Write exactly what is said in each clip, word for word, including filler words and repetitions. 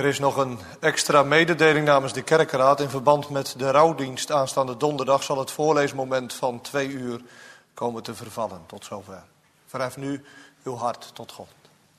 Er is nog een extra mededeling namens de kerkenraad. In verband met de rouwdienst aanstaande donderdag zal het voorleesmoment van twee uur komen te vervallen. Tot zover. Verhef nu uw hart tot God.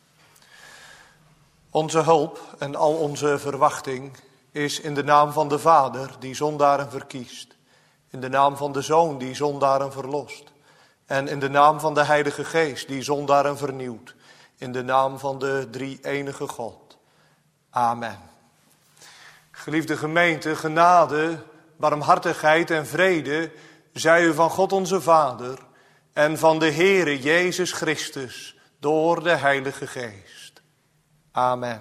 Onze hulp en al onze verwachting is in de naam van de Vader die zondaren verkiest. In de naam van de Zoon die zondaren verlost. En in de naam van de Heilige Geest die zondaren vernieuwt. In de naam van de drie-enige God. Amen. Geliefde gemeente, genade, barmhartigheid en vrede zij u van God onze Vader en van de Heere Jezus Christus door de Heilige Geest. Amen.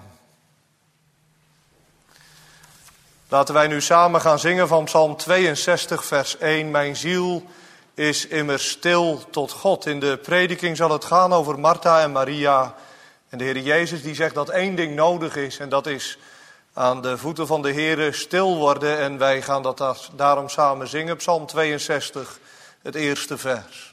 Laten wij nu samen gaan zingen van Psalm tweeënzestig, vers één. Mijn ziel is immers stil tot God. In de prediking zal het gaan over Martha en Maria. En de Heer Jezus die zegt dat één ding nodig is. En dat is aan de voeten van de Heer stil worden. En wij gaan dat daarom samen zingen. Psalm tweeënzestig, het eerste vers.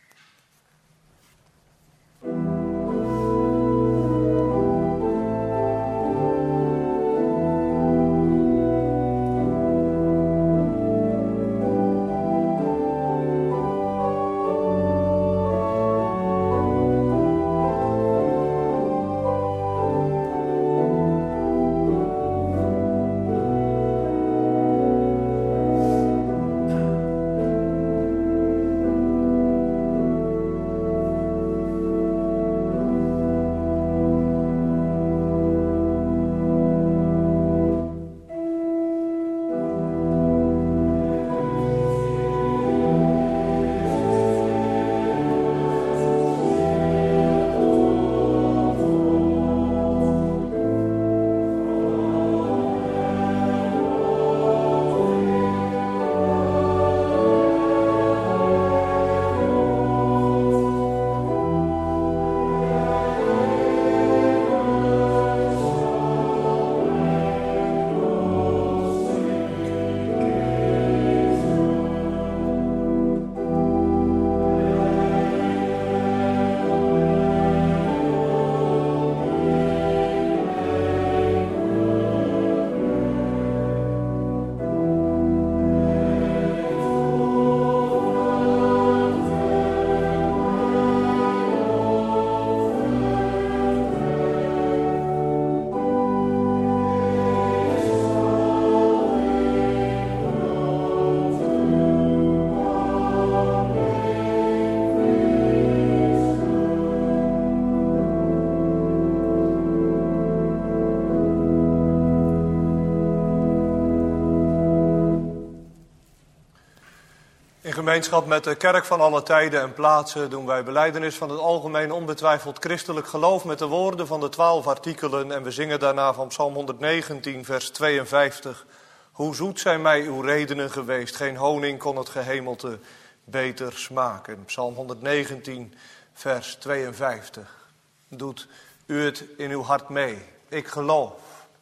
In gemeenschap met de kerk van alle tijden en plaatsen doen wij belijdenis van het algemeen onbetwijfeld christelijk geloof met de woorden van de twaalf artikelen. En we zingen daarna van Psalm honderdnegentien, vers tweeënvijftig. Hoe zoet zijn mij uw redenen geweest, geen honing kon het gehemelte beter smaken. Psalm honderdnegentien, vers tweeënvijftig. Doet u het in uw hart mee. Ik geloof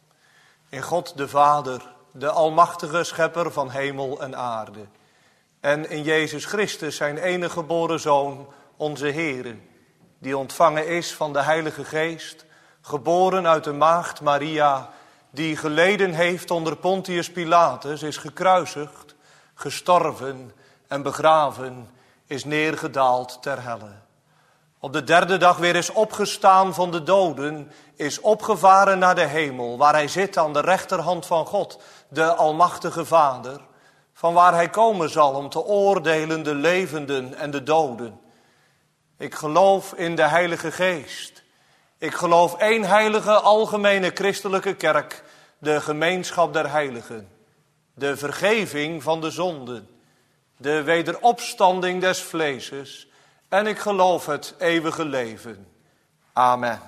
in God de Vader, de almachtige schepper van hemel en aarde. En in Jezus Christus, zijn enige geboren Zoon, onze Heere, die ontvangen is van de Heilige Geest, geboren uit de maagd Maria, die geleden heeft onder Pontius Pilatus, is gekruisigd, gestorven en begraven, is neergedaald ter helle. Op de derde dag weer is opgestaan van de doden, is opgevaren naar de hemel, waar hij zit aan de rechterhand van God, de almachtige Vader, van waar hij komen zal om te oordelen de levenden en de doden. Ik geloof in de Heilige Geest. Ik geloof één heilige algemene christelijke kerk, de gemeenschap der heiligen, de vergeving van de zonden, de wederopstanding des vleeses en ik geloof het eeuwige leven. Amen.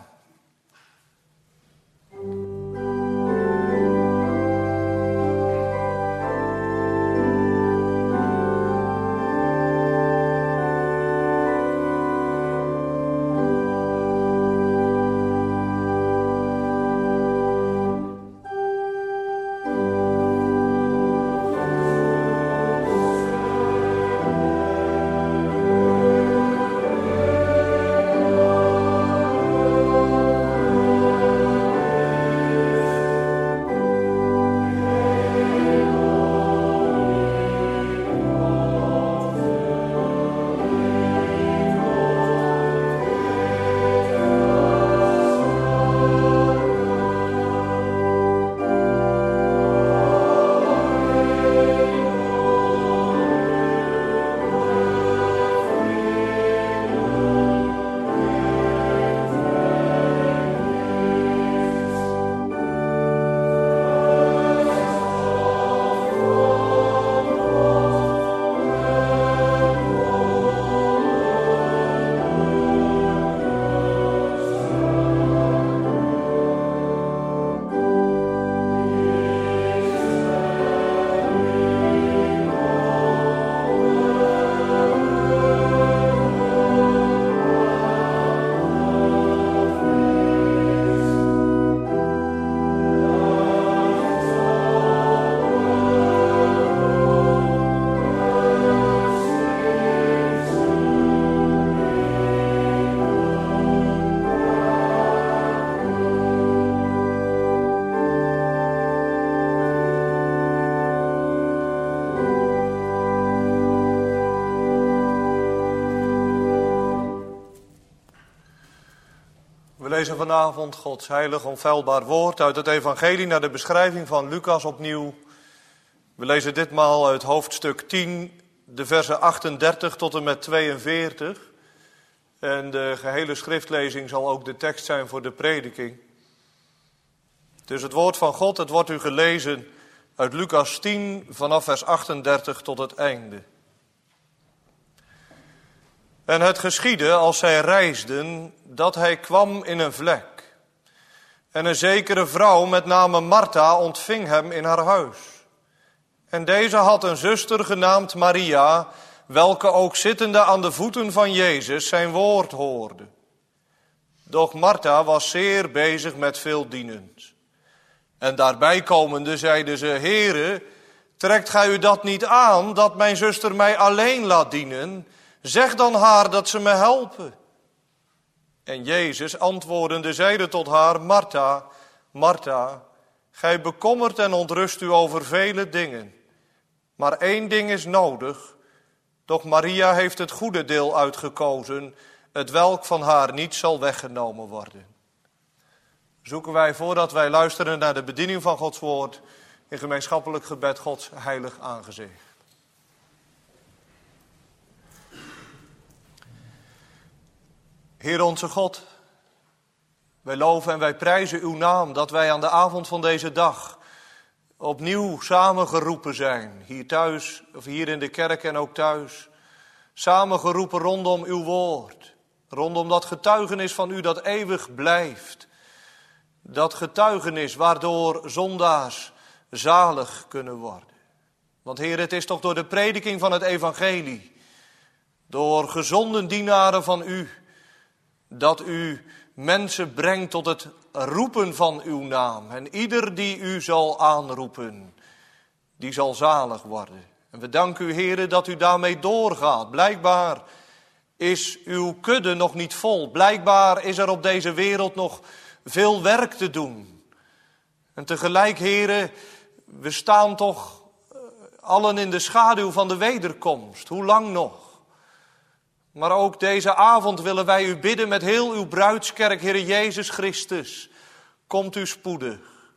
Amen. lezen vanavond Gods heilig onfeilbaar woord uit het evangelie naar de beschrijving van Lucas opnieuw. We lezen ditmaal uit hoofdstuk tien, de versen achtendertig tot en met tweeënveertig. En de gehele schriftlezing zal ook de tekst zijn voor de prediking. Dus het woord van God, het wordt u gelezen uit Lucas tien vanaf vers achtendertig tot het einde. En het geschiedde als zij reisden, dat hij kwam in een vlek. En een zekere vrouw met name Martha ontving hem in haar huis. En deze had een zuster genaamd Maria, welke ook zittende aan de voeten van Jezus zijn woord hoorde. Doch Martha was zeer bezig met veel dienens. En daarbij komende zeide ze, Heere, trekt gij u dat niet aan, dat mijn zuster mij alleen laat dienen? Zeg dan haar dat ze me helpen. En Jezus antwoordende zeide tot haar, Martha, Martha, gij bekommert en ontrust u over vele dingen. Maar één ding is nodig, doch Maria heeft het goede deel uitgekozen, het welk van haar niet zal weggenomen worden. Zoeken wij voordat wij luisteren naar de bediening van Gods woord, in gemeenschappelijk gebed Gods heilig aangezicht. Heer onze God, wij loven en wij prijzen uw naam dat wij aan de avond van deze dag opnieuw samengeroepen zijn. Hier thuis, of hier in de kerk en ook thuis. Samengeroepen rondom uw woord. Rondom dat getuigenis van u dat eeuwig blijft. Dat getuigenis waardoor zondaars zalig kunnen worden. Want Heer, het is toch door de prediking van het evangelie, door gezonden dienaren van u, dat u mensen brengt tot het roepen van uw naam. En ieder die u zal aanroepen, die zal zalig worden. En we danken u, Heere, dat u daarmee doorgaat. Blijkbaar is uw kudde nog niet vol. Blijkbaar is er op deze wereld nog veel werk te doen. En tegelijk, Heere, we staan toch allen in de schaduw van de wederkomst. Hoe lang nog? Maar ook deze avond willen wij u bidden met heel uw bruidskerk, Heere Jezus Christus. Komt u spoedig.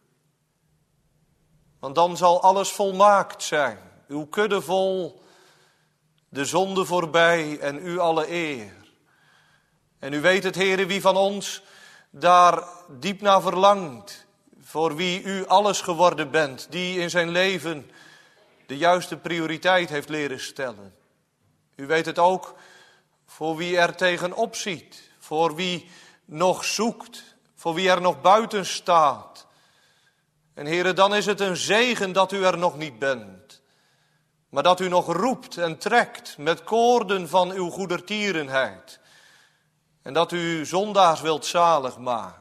Want dan zal alles volmaakt zijn. Uw kudde vol, de zonde voorbij en u alle eer. En u weet het, Heere, wie van ons daar diep naar verlangt. Voor wie u alles geworden bent. Die in zijn leven de juiste prioriteit heeft leren stellen. U weet het ook voor wie er tegenop ziet. Voor wie nog zoekt. Voor wie er nog buiten staat. En Heere, dan is het een zegen dat u er nog niet bent. Maar dat u nog roept en trekt met koorden van uw goedertierenheid. En dat u zondaars wilt zalig maken.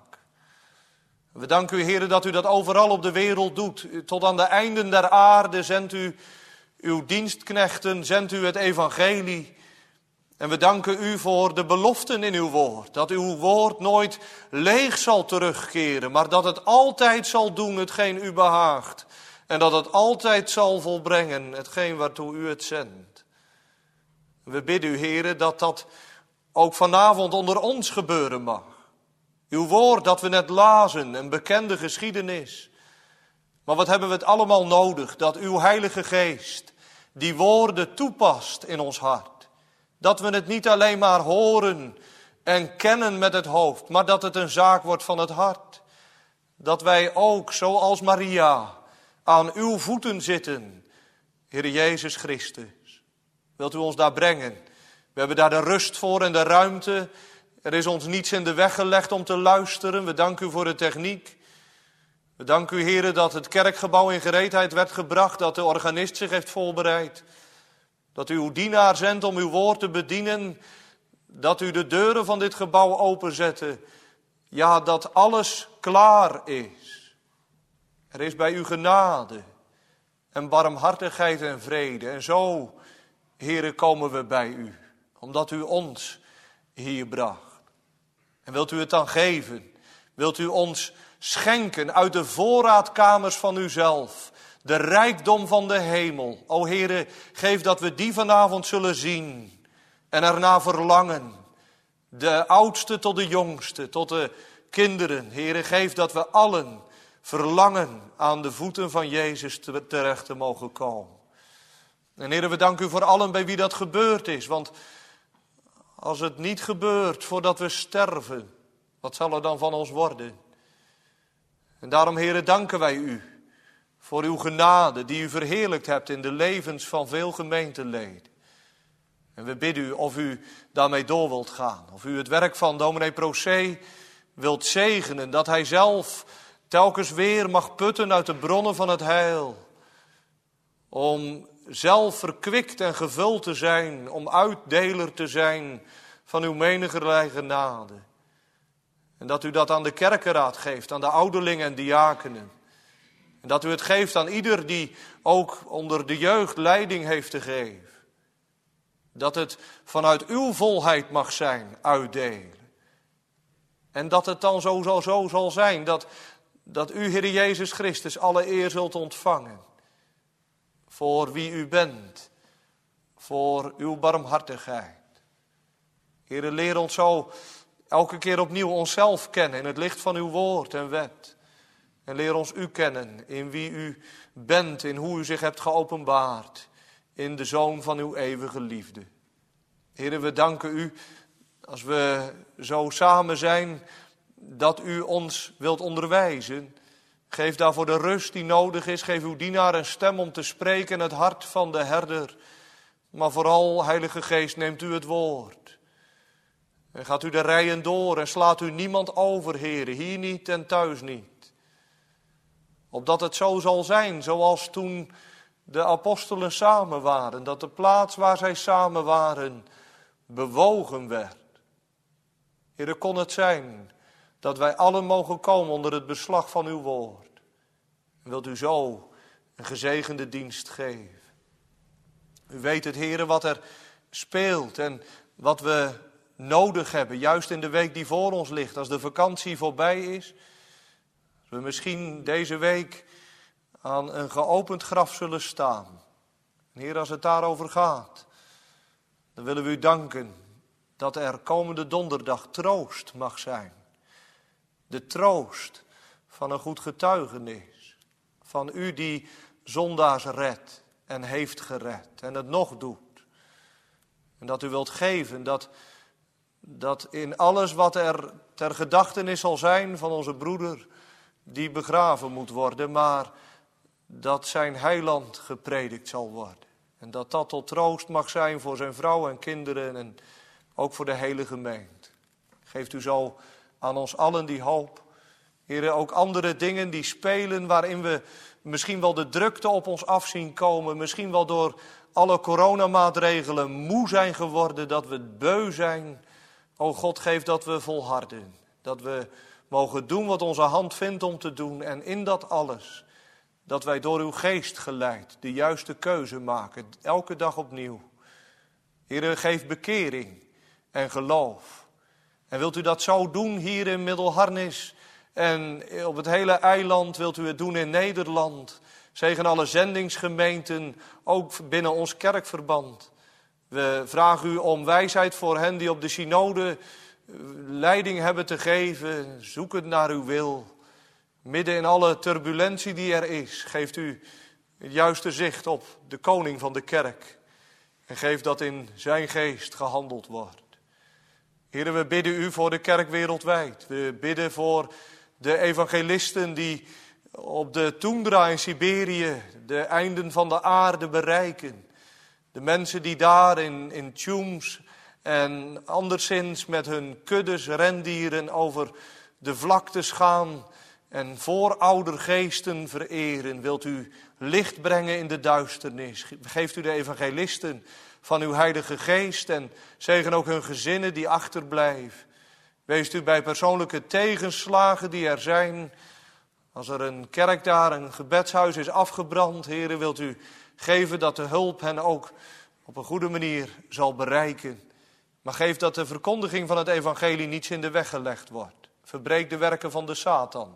We danken u, Heere, dat u dat overal op de wereld doet. Tot aan de einden der aarde zendt u uw dienstknechten, zendt u het evangelie. En we danken u voor de beloften in uw woord. Dat uw woord nooit leeg zal terugkeren, maar dat het altijd zal doen hetgeen u behaagt. En dat het altijd zal volbrengen hetgeen waartoe u het zendt. We bidden u, Heere, dat dat ook vanavond onder ons gebeuren mag. Uw woord dat we net lazen, een bekende geschiedenis. Maar wat hebben we het allemaal nodig, dat uw Heilige Geest die woorden toepast in ons hart. Dat we het niet alleen maar horen en kennen met het hoofd, maar dat het een zaak wordt van het hart. Dat wij ook, zoals Maria, aan uw voeten zitten, Heere Jezus Christus. Wilt u ons daar brengen? We hebben daar de rust voor en de ruimte. Er is ons niets in de weg gelegd om te luisteren. We danken u voor de techniek. We danken u, Heere, dat het kerkgebouw in gereedheid werd gebracht, dat de organist zich heeft voorbereid. Dat u uw dienaar zendt om uw woord te bedienen. Dat u de deuren van dit gebouw openzette. Ja, dat alles klaar is. Er is bij u genade en barmhartigheid en vrede. En zo, Heere, komen we bij u. Omdat u ons hier bracht. En wilt u het dan geven? Wilt u ons schenken uit de voorraadkamers van uzelf? De rijkdom van de hemel. O Heere, geef dat we die vanavond zullen zien en ernaar verlangen. De oudste tot de jongste, tot de kinderen. Heere, geef dat we allen verlangen aan de voeten van Jezus terecht te mogen komen. En Heere, we danken u voor allen bij wie dat gebeurd is. Want als het niet gebeurt voordat we sterven, wat zal er dan van ons worden? En daarom, Heere, danken wij u voor uw genade die u verheerlijkt hebt in de levens van veel gemeenteleden. En we bidden u of u daarmee door wilt gaan. Of u het werk van dominee Procé wilt zegenen. Dat hij zelf telkens weer mag putten uit de bronnen van het heil. Om zelf verkwikt en gevuld te zijn. Om uitdeler te zijn van uw menigerlei genade. En dat u dat aan de kerkenraad geeft, aan de ouderlingen en diakenen. En dat u het geeft aan ieder die ook onder de jeugd leiding heeft te geven. Dat het vanuit uw volheid mag zijn, uitdelen. En dat het dan zo, zo, zo zal zijn, dat, dat u, Heer Jezus Christus, alle eer zult ontvangen. Voor wie u bent, voor uw barmhartigheid. Heer, leer ons zo elke keer opnieuw onszelf kennen in het licht van uw woord en wet. En leer ons u kennen in wie u bent, in hoe u zich hebt geopenbaard. In de Zoon van uw eeuwige liefde. Heere, we danken u als we zo samen zijn dat u ons wilt onderwijzen. Geef daarvoor de rust die nodig is. Geef uw dienaar een stem om te spreken in het hart van de herder. Maar vooral, Heilige Geest, neemt u het woord. En gaat u de rijen door en slaat u niemand over, Heere, hier niet en thuis niet. Opdat het zo zal zijn, zoals toen de apostelen samen waren, dat de plaats waar zij samen waren bewogen werd. Heere, kon het zijn dat wij allen mogen komen onder het beslag van uw woord. En wilt u zo een gezegende dienst geven. U weet het, Heere, wat er speelt en wat we nodig hebben, juist in de week die voor ons ligt, als de vakantie voorbij is. Als we misschien deze week aan een geopend graf zullen staan. En Heer, als het daarover gaat, dan willen we u danken dat er komende donderdag troost mag zijn. De troost van een goed getuigenis. Van u die zondaars redt en heeft gered en het nog doet. En dat u wilt geven dat, dat in alles wat er ter gedachtenis zal zijn van onze broeder die begraven moet worden, maar dat zijn heiland gepredikt zal worden. En dat dat tot troost mag zijn voor zijn vrouw en kinderen en ook voor de hele gemeente. Geeft u zo aan ons allen die hoop. Heere, ook andere dingen die spelen waarin we misschien wel de drukte op ons af zien komen. Misschien wel door alle coronamaatregelen moe zijn geworden, dat we beu zijn. O God, geef dat we volharden. Dat we mogen doen wat onze hand vindt om te doen. En in dat alles, dat wij door uw geest geleid de juiste keuze maken. Elke dag opnieuw. Heere, geef bekering en geloof. En wilt u dat zo doen hier in Middelharnis en op het hele eiland? Wilt u het doen in Nederland? Zegen alle zendingsgemeenten, ook binnen ons kerkverband. We vragen u om wijsheid voor hen die op de synode leiding hebben te geven. Zoekend naar uw wil. Midden in alle turbulentie die er is, geeft u het juiste zicht op de koning van de kerk. En geef dat in zijn geest gehandeld wordt. Heren, we bidden u voor de kerk wereldwijd. We bidden voor de evangelisten die op de toendra in Siberië de einden van de aarde bereiken. De mensen die daar in, in Tjums en anderszins met hun kuddes rendieren over de vlaktes gaan en vooroudergeesten vereren. Wilt u licht brengen in de duisternis. Geeft u de evangelisten van uw heilige geest en zegen ook hun gezinnen die achterblijven. Wees u bij persoonlijke tegenslagen die er zijn. Als er een kerk daar, een gebedshuis is afgebrand, Heere, wilt u geven dat de hulp hen ook op een goede manier zal bereiken. Maar geef dat de verkondiging van het evangelie niets in de weg gelegd wordt. Verbreek de werken van de Satan.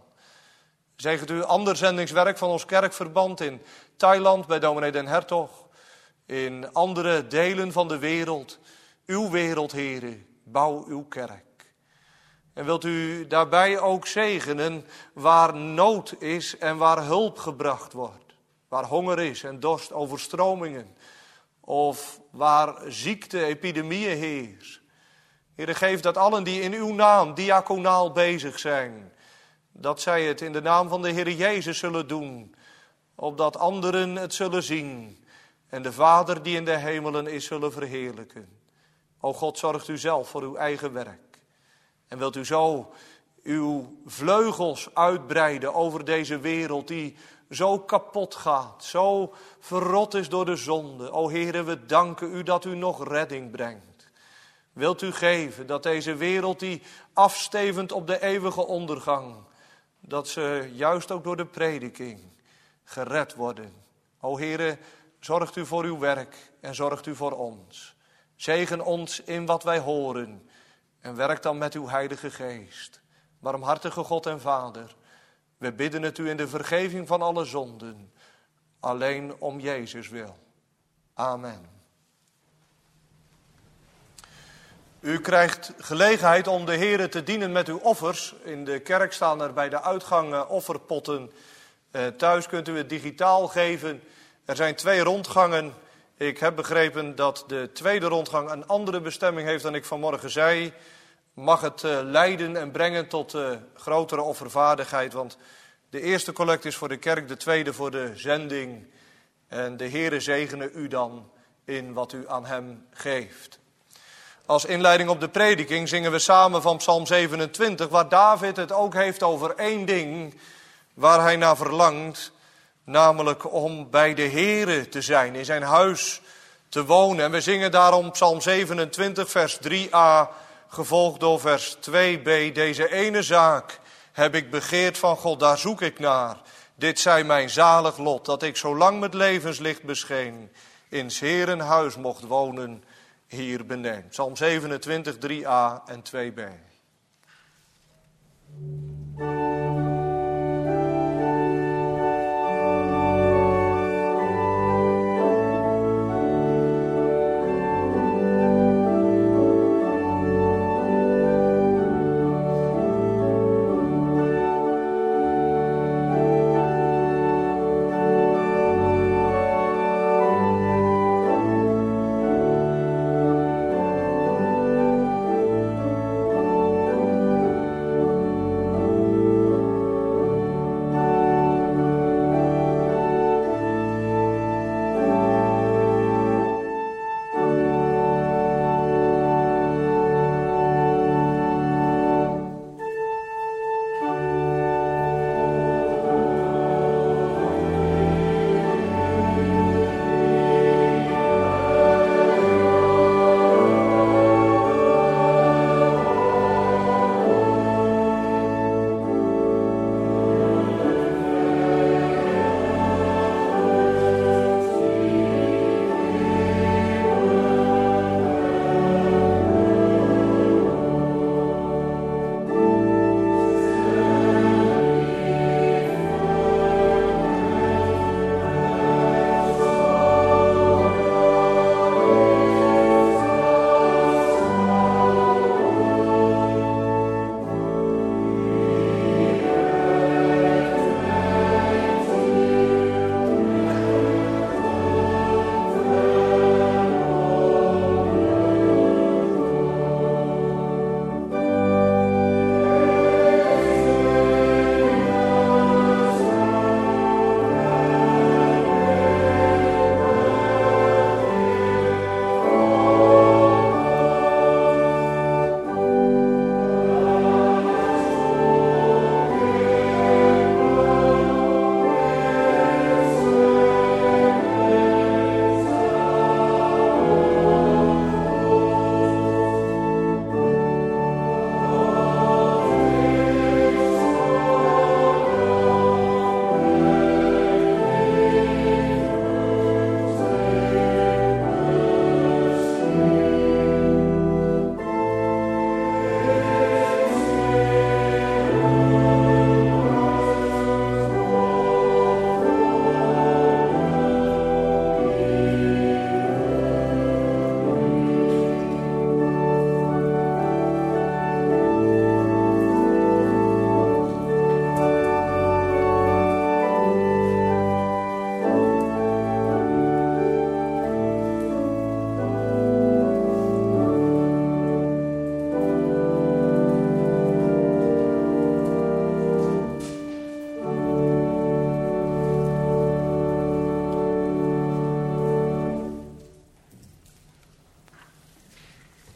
Zegent u ander zendingswerk van ons kerkverband in Thailand bij dominee Den Hertog. In andere delen van de wereld. Uw wereld, Heere, bouw uw kerk. En wilt u daarbij ook zegenen waar nood is en waar hulp gebracht wordt. Waar honger is en dorst, overstromingen. Of waar ziekte, epidemieën heerst. Heere, geef dat allen die in uw naam diaconaal bezig zijn, dat zij het in de naam van de Heer Jezus zullen doen, opdat anderen het zullen zien en de Vader die in de hemelen is zullen verheerlijken. O God, zorgt u zelf voor uw eigen werk. En wilt u zo uw vleugels uitbreiden over deze wereld die zo kapot gaat, zo verrot is door de zonde. O Heere, we danken u dat u nog redding brengt. Wilt u geven dat deze wereld die afstevend op de eeuwige ondergang, dat ze juist ook door de prediking gered worden. O Heere, zorgt u voor uw werk en zorgt u voor ons. Zegen ons in wat wij horen en werk dan met uw Heilige Geest. Barmhartige God en Vader, we bidden het u in de vergeving van alle zonden, alleen om Jezus wil. Amen. U krijgt gelegenheid om de Heere te dienen met uw offers. In de kerk staan er bij de uitgang offerpotten. Thuis kunt u het digitaal geven. Er zijn twee rondgangen. Ik heb begrepen dat de tweede rondgang een andere bestemming heeft dan ik vanmorgen zei. Mag het leiden en brengen tot uh, grotere offervaardigheid. Want de eerste collecte is voor de kerk, de tweede voor de zending. En de Heere zegene u dan in wat u aan hem geeft. Als inleiding op de prediking zingen we samen van Psalm zevenentwintig, waar David het ook heeft over één ding waar hij naar verlangt, namelijk om bij de Heere te zijn, in zijn huis te wonen. En we zingen daarom Psalm zevenentwintig, vers drie a, gevolgd door vers twee b. Deze ene zaak heb ik begeerd van God, daar zoek ik naar. Dit zij mijn zalig lot, dat ik zolang met levenslicht bescheen, in 's Heeren huis mocht wonen hier beneden. Psalm zevenentwintig, drie a en twee b.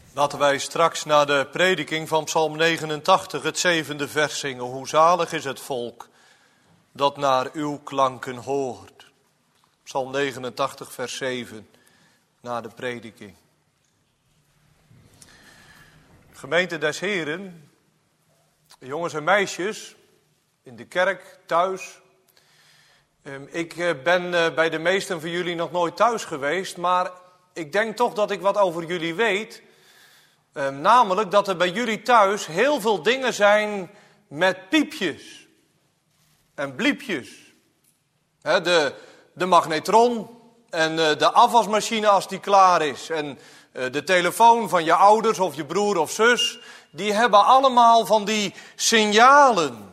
Laten wij straks na de prediking van Psalm negenentachtig het zevende vers zingen. Hoe zalig is het volk dat naar uw klanken hoort. Psalm negenentachtig vers zeven na de prediking. Gemeente des Heren, jongens en meisjes, in de kerk, thuis. Ik ben bij de meesten van jullie nog nooit thuis geweest, maar ik denk toch dat ik wat over jullie weet. Namelijk dat er bij jullie thuis heel veel dingen zijn met piepjes en bliepjes. De, de magnetron en de afwasmachine als die klaar is en de telefoon van je ouders of je broer of zus, die hebben allemaal van die signalen.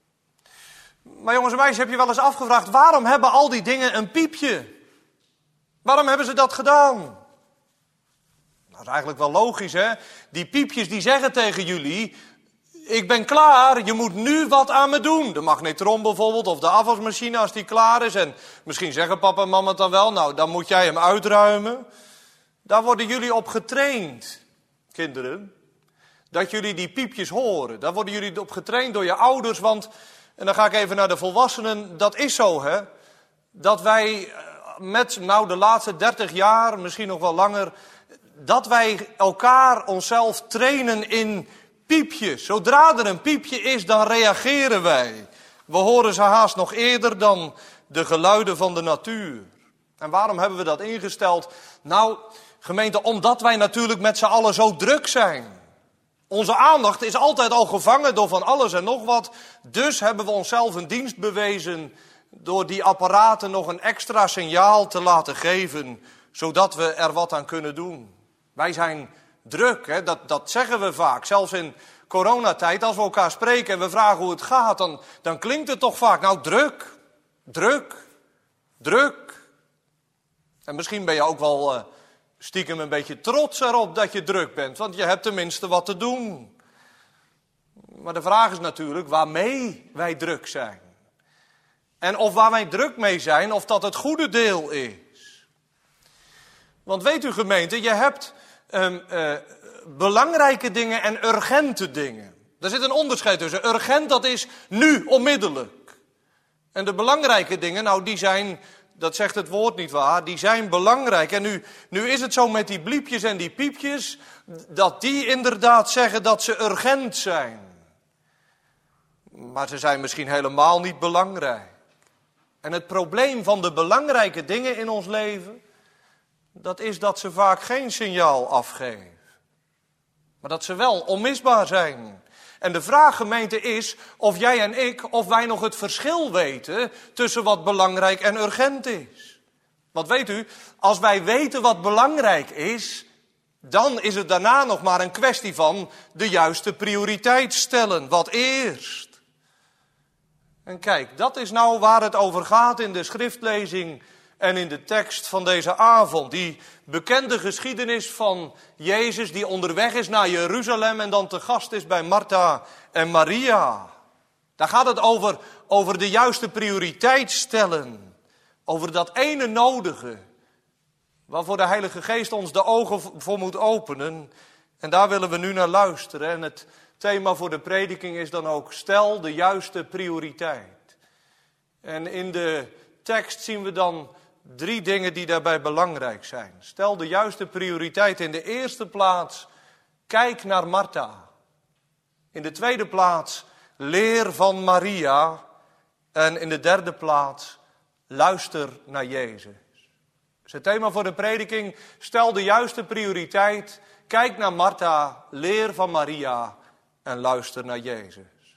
Maar jongens en meisjes, heb je wel eens afgevraagd, waarom hebben al die dingen een piepje? Waarom hebben ze dat gedaan? Nou, dat is eigenlijk wel logisch, hè? Die piepjes die zeggen tegen jullie, ik ben klaar, je moet nu wat aan me doen. De magnetron bijvoorbeeld, of de afwasmachine als die klaar is. En misschien zeggen papa en mama het dan wel, nou dan moet jij hem uitruimen. Daar worden jullie op getraind, kinderen. Dat jullie die piepjes horen. Daar worden jullie op getraind door je ouders, want, en dan ga ik even naar de volwassenen, dat is zo, hè. Dat wij met, nou de laatste dertig jaar, misschien nog wel langer, dat wij elkaar onszelf trainen in piepjes. Zodra er een piepje is, dan reageren wij. We horen ze haast nog eerder dan de geluiden van de natuur. En waarom hebben we dat ingesteld? Nou, gemeente, omdat wij natuurlijk met z'n allen zo druk zijn. Onze aandacht is altijd al gevangen door van alles en nog wat. Dus hebben we onszelf een dienst bewezen door die apparaten nog een extra signaal te laten geven, zodat we er wat aan kunnen doen. Wij zijn druk, hè? Dat, dat zeggen we vaak. Zelfs in coronatijd, als we elkaar spreken en we vragen hoe het gaat, dan, dan klinkt het toch vaak, nou druk, druk, druk. En misschien ben je ook wel uh, stiekem een beetje trots erop dat je druk bent, want je hebt tenminste wat te doen. Maar de vraag is natuurlijk waarmee wij druk zijn. En of waar wij druk mee zijn, of dat het goede deel is. Want weet u gemeente, je hebt um, uh, belangrijke dingen en urgente dingen. Er zit een onderscheid tussen. Urgent, dat is nu, onmiddellijk. En de belangrijke dingen, nou die zijn, dat zegt het woord niet waar, die zijn belangrijk. En nu, nu is het zo met die bliepjes en die piepjes, dat die inderdaad zeggen dat ze urgent zijn. Maar ze zijn misschien helemaal niet belangrijk. En het probleem van de belangrijke dingen in ons leven, dat is dat ze vaak geen signaal afgeven. Maar dat ze wel onmisbaar zijn. En de vraag, gemeente, is of jij en ik, of wij nog het verschil weten tussen wat belangrijk en urgent is. Want weet u, als wij weten wat belangrijk is, dan is het daarna nog maar een kwestie van de juiste prioriteit stellen. Wat eerst? En kijk, dat is nou waar het over gaat in de schriftlezing en in de tekst van deze avond. Die bekende geschiedenis van Jezus die onderweg is naar Jeruzalem en dan te gast is bij Martha en Maria. Daar gaat het over, over de juiste prioriteit stellen. Over dat ene nodige, waarvoor de Heilige Geest ons de ogen voor moet openen. En daar willen we nu naar luisteren. En het thema voor de prediking is dan ook, stel de juiste prioriteit. En in de tekst zien we dan drie dingen die daarbij belangrijk zijn. Stel de juiste prioriteit. In de eerste plaats, kijk naar Martha. In de tweede plaats, leer van Maria. En in de derde plaats, luister naar Jezus. Dus het thema voor de prediking, stel de juiste prioriteit. Kijk naar Martha, leer van Maria en luister naar Jezus.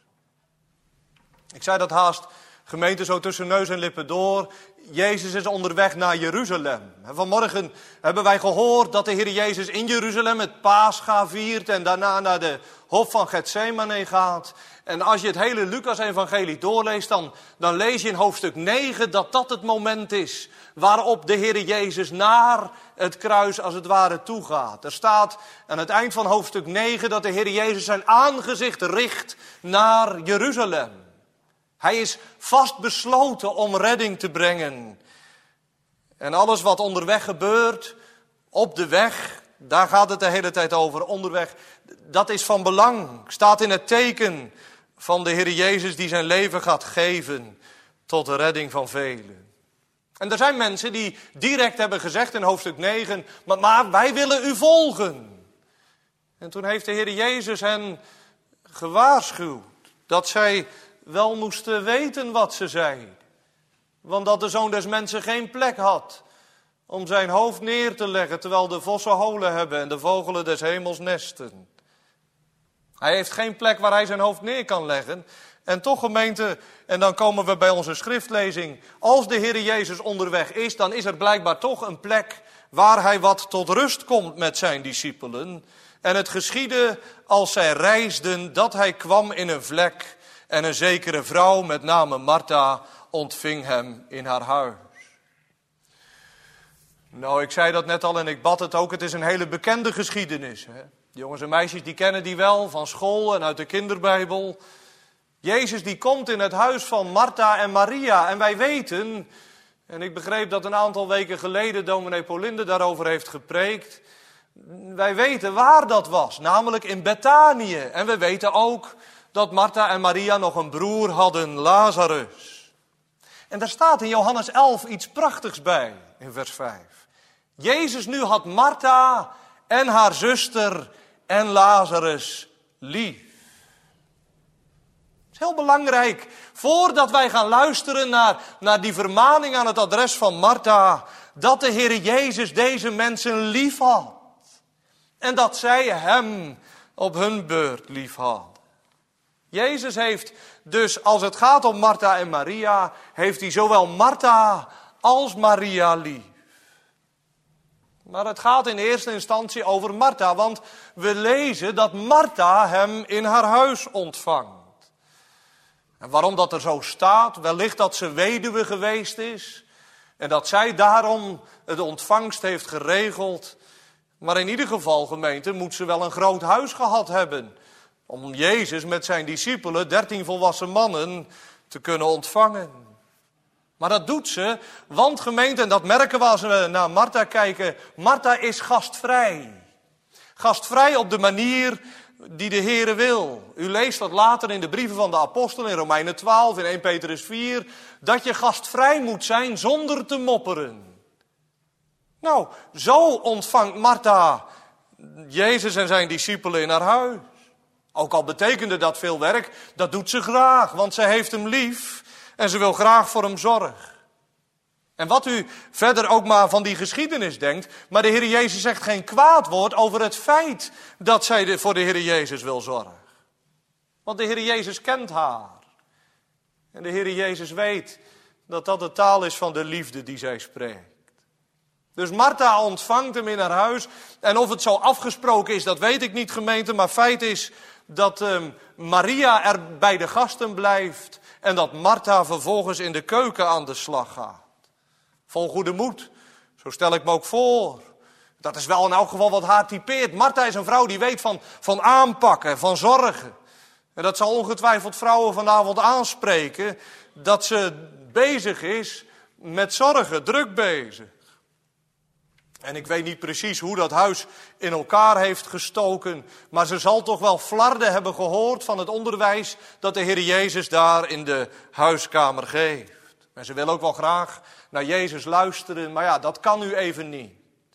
Ik zei dat haast, gemeente, zo tussen neus en lippen door. Jezus is onderweg naar Jeruzalem. Vanmorgen hebben wij gehoord dat de Heer Jezus in Jeruzalem het Pascha viert en daarna naar de hof van Getsemane gaat. En als je het hele Lucas-evangelie doorleest, dan, dan lees je in hoofdstuk negen dat dat het moment is waarop de Heer Jezus naar het kruis als het ware toegaat. Er staat aan het eind van hoofdstuk negen dat de Heer Jezus zijn aangezicht richt naar Jeruzalem. Hij is vastbesloten om redding te brengen. En alles wat onderweg gebeurt, op de weg, Daar gaat het de hele tijd over, onderweg. Dat is van belang, staat in het teken van de Heer Jezus die zijn leven gaat geven tot de redding van velen. En er zijn mensen die direct hebben gezegd in hoofdstuk negen, maar, maar wij willen u volgen. En toen heeft de Heer Jezus hen gewaarschuwd dat zij wel moesten weten wat ze zeiden. Want dat de Zoon des Mensen geen plek had om zijn hoofd neer te leggen, terwijl de vossen holen hebben en de vogelen des hemels nesten. Hij heeft geen plek waar hij zijn hoofd neer kan leggen. En toch, gemeente, en dan komen we bij onze schriftlezing. Als de Heer Jezus onderweg is, dan is er blijkbaar toch een plek waar hij wat tot rust komt met zijn discipelen. En het geschiedde als zij reisden dat hij kwam in een vlek en een zekere vrouw met name Martha ontving hem in haar huis. Nou, ik zei dat net al en ik bad het ook. Het is een hele bekende geschiedenis. Hè? Jongens en meisjes die kennen die wel van school en uit de kinderbijbel. Jezus die komt in het huis van Martha en Maria. En wij weten, en ik begreep dat een aantal weken geleden dominee Polinde daarover heeft gepreekt. Wij weten waar dat was, namelijk in Betanië. En we weten ook dat Martha en Maria nog een broer hadden, Lazarus. En daar staat in Johannes elf iets prachtigs bij, in vers vijf. Jezus nu had Martha en haar zuster en Lazarus lief. Het is heel belangrijk, voordat wij gaan luisteren naar, naar die vermaning aan het adres van Martha, dat de Heer Jezus deze mensen lief had. En dat zij hem op hun beurt lief hadden. Jezus heeft dus, als het gaat om Martha en Maria, heeft hij zowel Martha als Maria lief. Maar het gaat in eerste instantie over Martha, want we lezen dat Martha hem in haar huis ontvangt. En waarom dat er zo staat, wellicht dat ze weduwe geweest is en dat zij daarom de ontvangst heeft geregeld. Maar in ieder geval, gemeente, moet ze wel een groot huis gehad hebben om Jezus met zijn discipelen, dertien volwassen mannen, te kunnen ontvangen. Maar dat doet ze, want gemeente, en dat merken we als we naar Martha kijken, Martha is gastvrij. Gastvrij op de manier die de Heere wil. U leest dat later in de brieven van de apostelen, in Romeinen twaalf, in eerste Petrus vier, dat je gastvrij moet zijn zonder te mopperen. Nou, zo ontvangt Martha Jezus en zijn discipelen in haar huis. Ook al betekende dat veel werk, dat doet ze graag, want ze heeft hem lief en ze wil graag voor hem zorgen. En wat u verder ook maar van die geschiedenis denkt, maar de Heer Jezus zegt geen kwaad woord over het feit dat zij voor de Heer Jezus wil zorgen. Want de Heer Jezus kent haar. En de Heer Jezus weet dat dat de taal is van de liefde die zij spreekt. Dus Martha ontvangt hem in haar huis. En of het zo afgesproken is, dat weet ik niet, gemeente. Maar feit is dat um, Maria er bij de gasten blijft. En dat Martha vervolgens in de keuken aan de slag gaat. Vol goede moed. Zo stel ik me ook voor. Dat is wel in elk geval wat haar typeert. Martha is een vrouw die weet van, van aanpakken, van zorgen. En dat zal ongetwijfeld vrouwen vanavond aanspreken. Dat ze bezig is met zorgen, druk bezig. En ik weet niet precies hoe dat huis in elkaar heeft gestoken. Maar ze zal toch wel flarden hebben gehoord van het onderwijs dat de Heer Jezus daar in de huiskamer geeft. En ze wil ook wel graag naar Jezus luisteren, maar ja, dat kan nu even niet.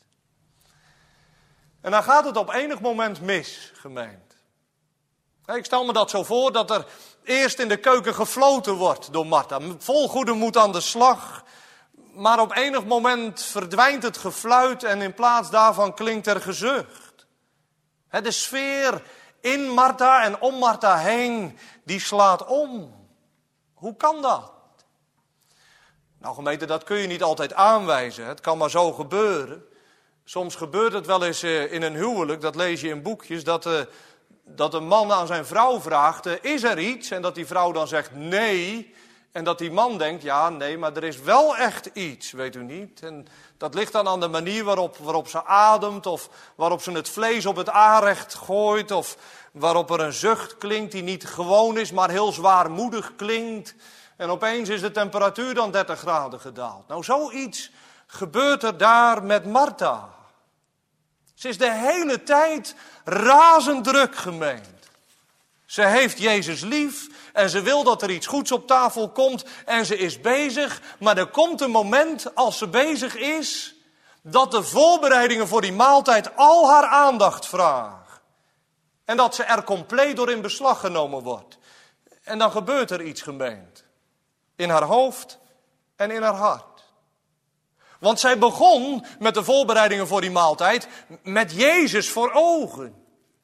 En dan gaat het op enig moment mis, gemeente. Ik stel me dat zo voor dat er eerst in de keuken gefloten wordt door Martha. Vol goede moed aan de slag. Maar op enig moment verdwijnt het gefluit en in plaats daarvan klinkt er gezucht. De sfeer in Martha en om Martha heen, die slaat om. Hoe kan dat? Nou gemeente, dat kun je niet altijd aanwijzen. Het kan maar zo gebeuren. Soms gebeurt het wel eens in een huwelijk, dat lees je in boekjes, dat, uh, dat een man aan zijn vrouw vraagt, uh, is er iets? En dat die vrouw dan zegt nee. En dat die man denkt, ja nee, maar er is wel echt iets, weet u niet. En dat ligt dan aan de manier waarop, waarop ze ademt, of waarop ze het vlees op het aanrecht gooit, of waarop er een zucht klinkt die niet gewoon is, maar heel zwaarmoedig klinkt. En opeens is de temperatuur dan dertig graden gedaald. Nou, zoiets gebeurt er daar met Martha. Ze is de hele tijd razend druk, gemeente. Ze heeft Jezus lief en ze wil dat er iets goeds op tafel komt en ze is bezig. Maar er komt een moment als ze bezig is dat de voorbereidingen voor die maaltijd al haar aandacht vragen. En dat ze er compleet door in beslag genomen wordt. En dan gebeurt er iets, gemeente. In haar hoofd en in haar hart. Want zij begon met de voorbereidingen voor die maaltijd met Jezus voor ogen.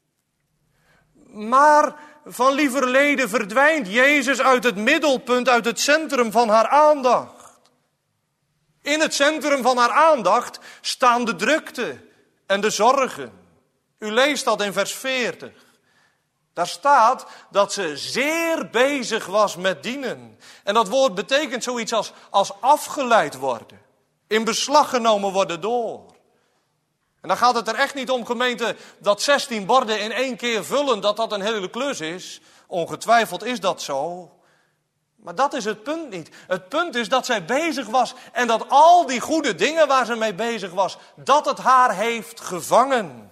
Maar van lieverlede verdwijnt Jezus uit het middelpunt, uit het centrum van haar aandacht. In het centrum van haar aandacht staan de drukte en de zorgen. U leest dat in vers veertig. Daar staat dat ze zeer bezig was met dienen. En dat woord betekent zoiets als, als afgeleid worden. In beslag genomen worden door. En dan gaat het er echt niet om, gemeente, dat zestien borden in één keer vullen, dat dat een hele klus is. Ongetwijfeld is dat zo. Maar dat is het punt niet. Het punt is dat zij bezig was en dat al die goede dingen waar ze mee bezig was, dat het haar heeft gevangen.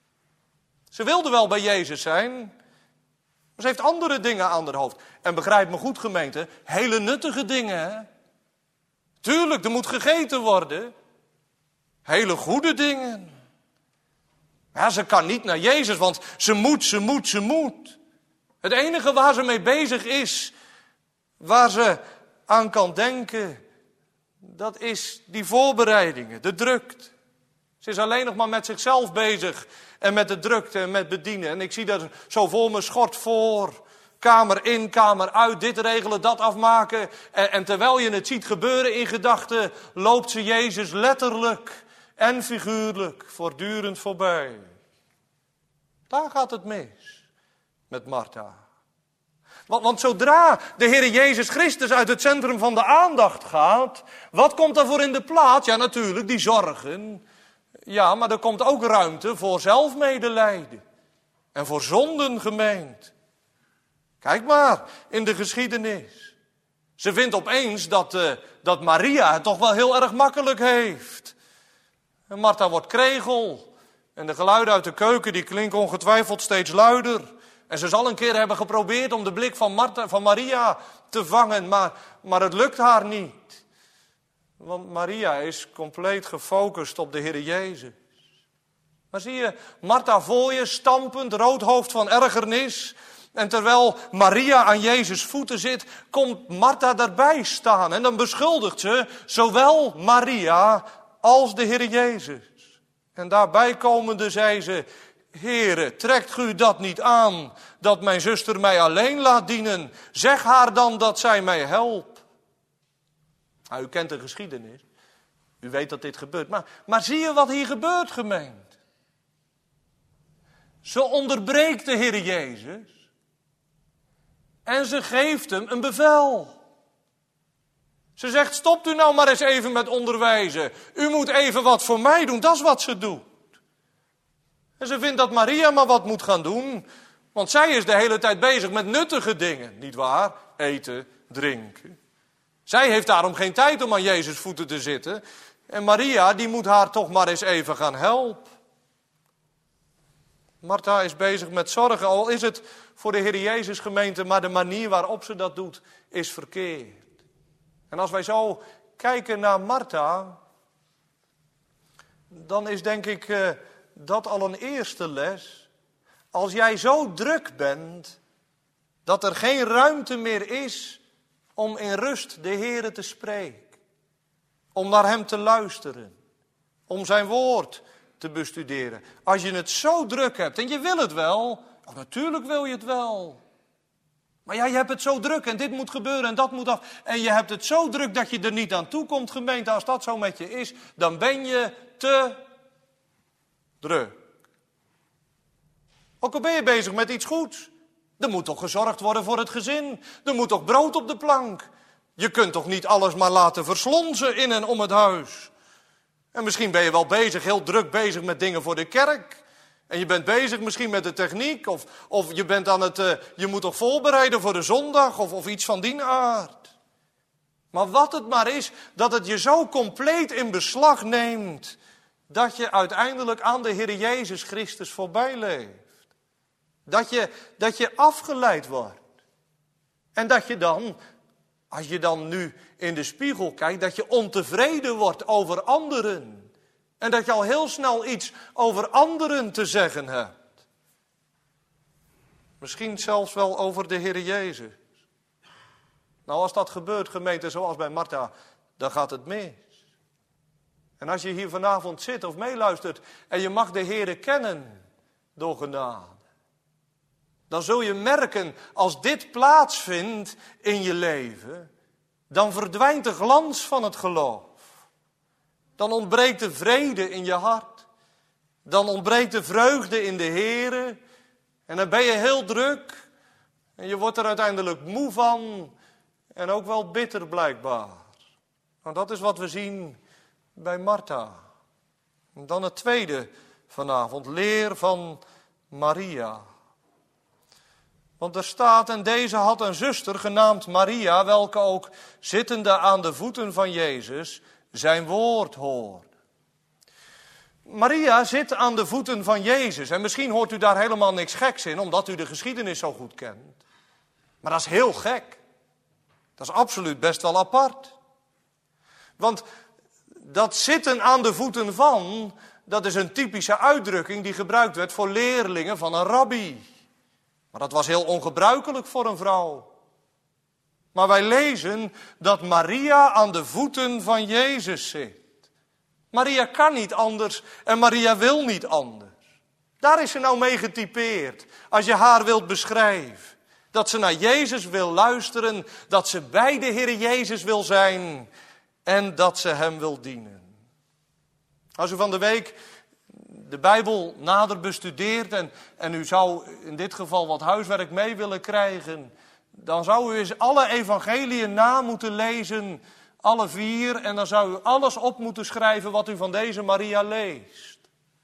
Ze wilde wel bij Jezus zijn, maar ze heeft andere dingen aan haar hoofd. En begrijp me goed, gemeente, hele nuttige dingen, hè? Tuurlijk, er moet gegeten worden. Hele goede dingen. Ja, ze kan niet naar Jezus, want ze moet, ze moet, ze moet. Het enige waar ze mee bezig is, waar ze aan kan denken, dat is die voorbereidingen, de drukte. Ze is alleen nog maar met zichzelf bezig en met de drukte en met bedienen. En ik zie dat zo voor me, schort voor, kamer in, kamer uit, dit regelen, dat afmaken. En, en terwijl je het ziet gebeuren in gedachten, loopt ze Jezus letterlijk en figuurlijk voortdurend voorbij. Daar gaat het mis met Martha. Want, want zodra de Heer Jezus Christus uit het centrum van de aandacht gaat, wat komt daarvoor in de plaats? Ja, natuurlijk, die zorgen. Ja, maar er komt ook ruimte voor zelfmedelijden. En voor zonden, gemeend. Kijk maar in de geschiedenis. Ze vindt opeens dat, uh, dat Maria het toch wel heel erg makkelijk heeft. En Martha wordt kregel. En de geluiden uit de keuken die klinken ongetwijfeld steeds luider. En ze zal een keer hebben geprobeerd om de blik van, Martha, van Maria te vangen. Maar, maar het lukt haar niet. Want Maria is compleet gefocust op de Heer Jezus. Maar zie je Martha voor je, stampend, roodhoofd van ergernis. En terwijl Maria aan Jezus' voeten zit, komt Martha daarbij staan. En dan beschuldigt ze zowel Maria als de Heer Jezus. En daarbij komende zei ze, Heere, trekt u dat niet aan, dat mijn zuster mij alleen laat dienen? Zeg haar dan dat zij mij helpt. Nou, u kent de geschiedenis. U weet dat dit gebeurt. Maar, maar zie je wat hier gebeurt, gemeente? Ze onderbreekt de Heer Jezus. En ze geeft hem een bevel. Ze zegt, stopt u nou maar eens even met onderwijzen. U moet even wat voor mij doen, dat is wat ze doet. En ze vindt dat Maria maar wat moet gaan doen. Want zij is de hele tijd bezig met nuttige dingen, nietwaar? Eten, drinken. Zij heeft daarom geen tijd om aan Jezus' voeten te zitten. En Maria, die moet haar toch maar eens even gaan helpen. Martha is bezig met zorgen, al is het voor de Heer Jezus gemeente, maar de manier waarop ze dat doet is verkeerd. En als wij zo kijken naar Martha, dan is denk ik uh, dat al een eerste les. Als jij zo druk bent, dat er geen ruimte meer is om in rust de Heere te spreken. Om naar hem te luisteren. Om zijn woord te bestuderen. Als je het zo druk hebt en je wil het wel, oh, natuurlijk wil je het wel. Maar ja, je hebt het zo druk en dit moet gebeuren en dat moet af. En je hebt het zo druk dat je er niet aan toe komt, gemeente. Als dat zo met je is, dan ben je te druk. Ook al ben je bezig met iets goeds. Er moet toch gezorgd worden voor het gezin. Er moet toch brood op de plank. Je kunt toch niet alles maar laten verslonzen in en om het huis. En misschien ben je wel bezig, heel druk bezig met dingen voor de kerk. En je bent bezig misschien met de techniek. Of, of je bent aan het, uh, je moet toch voorbereiden voor de zondag. Of, of iets van die aard. Maar wat het maar is, dat het je zo compleet in beslag neemt. dat je uiteindelijk aan de Heer Jezus Christus voorbij leeft. Dat je, dat je afgeleid wordt. En dat je dan, als je dan nu in de spiegel kijkt, dat je ontevreden wordt over anderen. En dat je al heel snel iets over anderen te zeggen hebt. Misschien zelfs wel over de Heer Jezus. Nou, als dat gebeurt, gemeente, zoals bij Martha, dan gaat het mis. En als je hier vanavond zit of meeluistert en je mag de Heere kennen door genade, dan zul je merken, als dit plaatsvindt in je leven, dan verdwijnt de glans van het geloof. Dan ontbreekt de vrede in je hart. Dan ontbreekt de vreugde in de Heere. En dan ben je heel druk. En je wordt er uiteindelijk moe van. En ook wel bitter blijkbaar. Nou, dat is wat we zien bij Martha. En dan het tweede vanavond. Leer van Maria. Want er staat, en deze had een zuster genaamd Maria, welke ook zittende aan de voeten van Jezus zijn woord hoorde. Maria zit aan de voeten van Jezus. En misschien hoort u daar helemaal niks geks in, omdat u de geschiedenis zo goed kent. Maar dat is heel gek. Dat is absoluut best wel apart. Want dat zitten aan de voeten van, dat is een typische uitdrukking die gebruikt werd voor leerlingen van een rabbi. Maar dat was heel ongebruikelijk voor een vrouw. Maar wij lezen dat Maria aan de voeten van Jezus zit. Maria kan niet anders en Maria wil niet anders. Daar is ze nou mee getypeerd, als je haar wilt beschrijven. Dat ze naar Jezus wil luisteren, dat ze bij de Heer Jezus wil zijn en dat ze hem wil dienen. Als u van de week de Bijbel nader bestudeert en, en u zou in dit geval wat huiswerk mee willen krijgen, dan zou u eens alle evangeliën na moeten lezen, alle vier, en dan zou u alles op moeten schrijven wat u van deze Maria leest.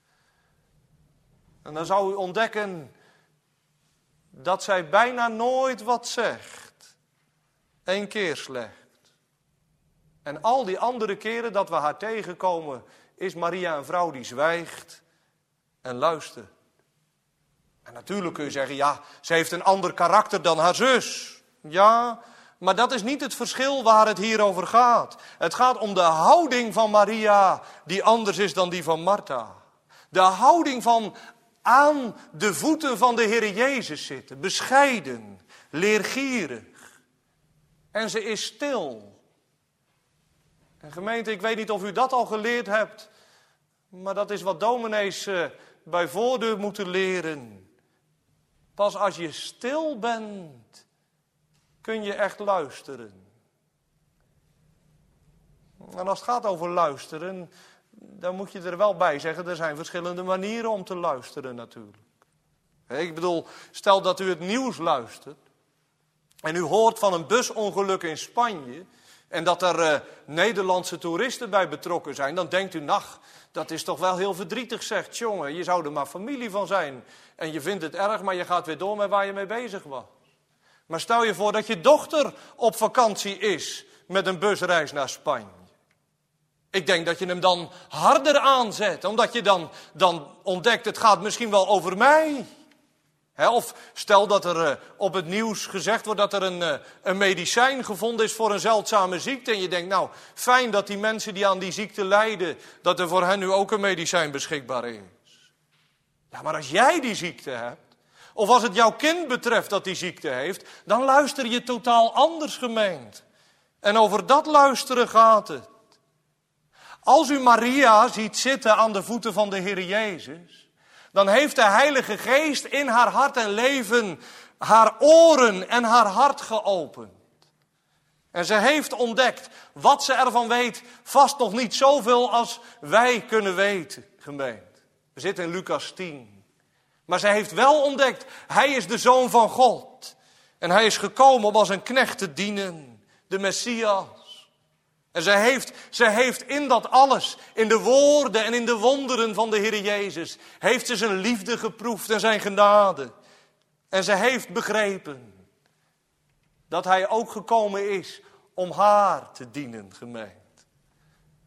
En dan zou u ontdekken dat zij bijna nooit wat zegt. Eén keer slecht. En al die andere keren dat we haar tegenkomen, is Maria een vrouw die zwijgt en luistert. En natuurlijk kun je zeggen, ja, ze heeft een ander karakter dan haar zus. Ja, maar dat is niet het verschil waar het hier over gaat. Het gaat om de houding van Maria, die anders is dan die van Martha. De houding van aan de voeten van de Heer Jezus zitten. Bescheiden, leergierig. En ze is stil. En gemeente, ik weet niet of u dat al geleerd hebt, maar dat is wat dominees uh, bij voordeur moeten leren. Pas als je stil bent, kun je echt luisteren. En als het gaat over luisteren, dan moet je er wel bij zeggen, er zijn verschillende manieren om te luisteren natuurlijk. Ik bedoel, stel dat u het nieuws luistert en u hoort van een busongeluk in Spanje en dat er uh, Nederlandse toeristen bij betrokken zijn, dan denkt u, nacht, dat is toch wel heel verdrietig, zegt jongen, je zou er maar familie van zijn. En je vindt het erg, maar je gaat weer door met waar je mee bezig was. Maar stel je voor dat je dochter op vakantie is met een busreis naar Spanje. Ik denk dat je hem dan harder aanzet, omdat je dan, dan ontdekt, het gaat misschien wel over mij. He, of stel dat er uh, op het nieuws gezegd wordt dat er een, uh, een medicijn gevonden is voor een zeldzame ziekte. En je denkt, nou, fijn dat die mensen die aan die ziekte lijden, dat er voor hen nu ook een medicijn beschikbaar is. Ja, maar als jij die ziekte hebt, of als het jouw kind betreft dat die ziekte heeft, dan luister je totaal anders, gemeend. En over dat luisteren gaat het. Als u Maria ziet zitten aan de voeten van de Heer Jezus, dan heeft de Heilige Geest in haar hart en leven haar oren en haar hart geopend. En ze heeft ontdekt wat ze ervan weet, vast nog niet zoveel als wij kunnen weten, gemeente. We zitten in Lucas tien. Maar ze heeft wel ontdekt, hij is de Zoon van God. En hij is gekomen om als een knecht te dienen, de Messias. En ze heeft, ze heeft in dat alles, in de woorden en in de wonderen van de Heer Jezus, heeft ze zijn liefde geproefd en zijn genade. En ze heeft begrepen dat hij ook gekomen is om haar te dienen, gemeente.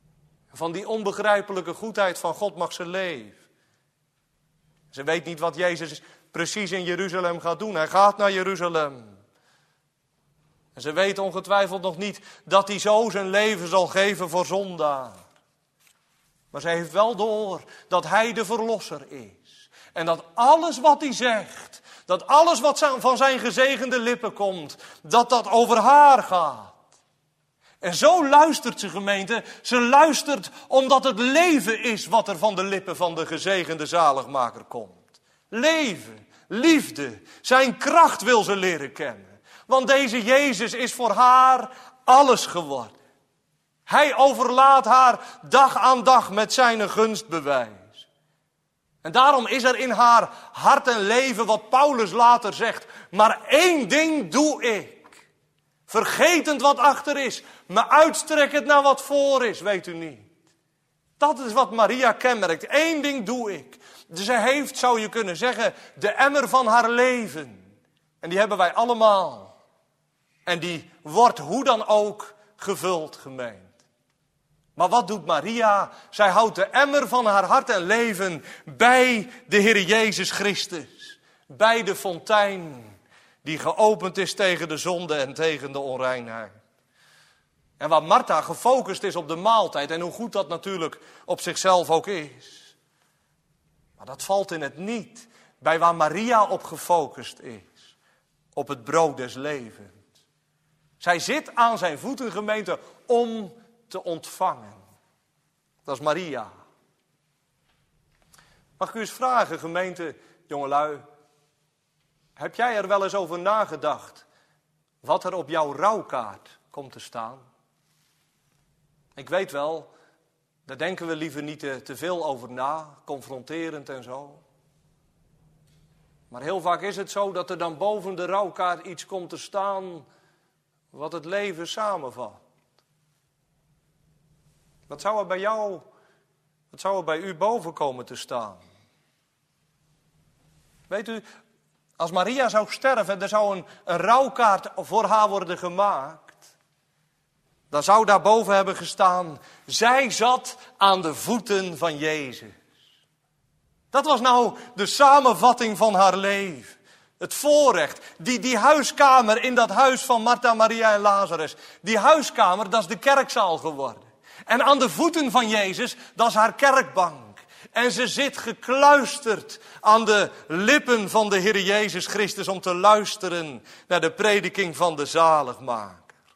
Van die onbegrijpelijke goedheid van God mag ze leven. Ze weet niet wat Jezus precies in Jeruzalem gaat doen. Hij gaat naar Jeruzalem. En ze weet ongetwijfeld nog niet dat hij zo zijn leven zal geven voor zondaar. Maar zij heeft wel door dat hij de verlosser is. En dat alles wat hij zegt, dat alles wat van zijn gezegende lippen komt, dat dat over haar gaat. En zo luistert ze, gemeente. Ze luistert omdat het leven is wat er van de lippen van de gezegende zaligmaker komt. Leven, liefde, zijn kracht wil ze leren kennen. Want deze Jezus is voor haar alles geworden. Hij overlaat haar dag aan dag met zijn gunstbewijs. En daarom is er in haar hart en leven wat Paulus later zegt. Maar één ding doe ik. Vergetend wat achter is, me uitstrekkend naar wat voor is, weet u niet. Dat is wat Maria kenmerkt. Eén ding doe ik. Dus zij heeft, zou je kunnen zeggen, de emmer van haar leven. En die hebben wij allemaal. En die wordt hoe dan ook gevuld, gemeend. Maar wat doet Maria? Zij houdt de emmer van haar hart en leven bij de Heer Jezus Christus. Bij de fontein die geopend is tegen de zonde en tegen de onreinheid. En waar Martha gefocust is op de maaltijd, en hoe goed dat natuurlijk op zichzelf ook is. Maar dat valt in het niet bij waar Maria op gefocust is. Op het brood des levens. Zij zit aan zijn voeten, gemeente, om te ontvangen. Dat is Maria. Mag ik u eens vragen, gemeente, jongelui. Heb jij er wel eens over nagedacht wat er op jouw rouwkaart komt te staan? Ik weet wel, daar denken we liever niet te, te veel over na, confronterend en zo. Maar heel vaak is het zo dat er dan boven de rouwkaart iets komt te staan wat het leven samenvat. Wat zou er bij jou, wat zou er bij u boven komen te staan? Weet u, als Maria zou sterven, er zou een, een rouwkaart voor haar worden gemaakt. Dan zou daarboven hebben gestaan, zij zat aan de voeten van Jezus. Dat was nou de samenvatting van haar leven. Het voorrecht, die, die huiskamer in dat huis van Martha, Maria en Lazarus. Die huiskamer, dat is de kerkzaal geworden. En aan de voeten van Jezus, dat is haar kerkbank. En ze zit gekluisterd aan de lippen van de Heer Jezus Christus om te luisteren naar de prediking van de zaligmaker.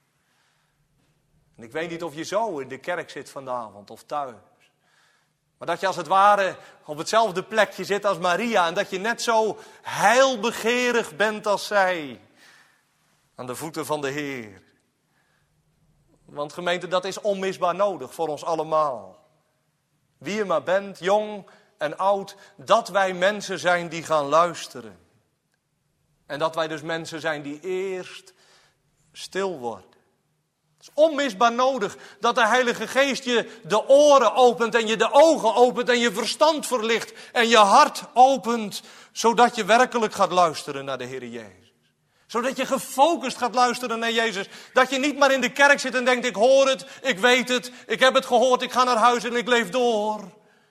En ik weet niet of je zo in de kerk zit vanavond of thuis. Maar dat je als het ware op hetzelfde plekje zit als Maria en dat je net zo heilbegeerig bent als zij. Aan de voeten van de Heer. Want gemeente, dat is onmisbaar nodig voor ons allemaal. Wie je maar bent, jong en oud, dat wij mensen zijn die gaan luisteren. En dat wij dus mensen zijn die eerst stil worden. Het is onmisbaar nodig dat de Heilige Geest je de oren opent en je de ogen opent en je verstand verlicht en je hart opent, zodat je werkelijk gaat luisteren naar de Heer Jezus. Zodat je gefocust gaat luisteren naar Jezus. Dat je niet maar in de kerk zit en denkt, ik hoor het, ik weet het, ik heb het gehoord, ik ga naar huis en ik leef door.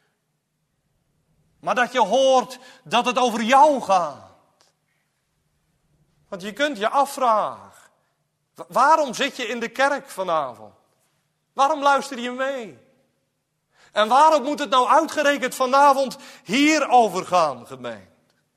Maar dat je hoort dat het over jou gaat. Want je kunt je afvragen, waarom zit je in de kerk vanavond? Waarom luister je mee? En waarom moet het nou uitgerekend vanavond hierover gaan, gemeente?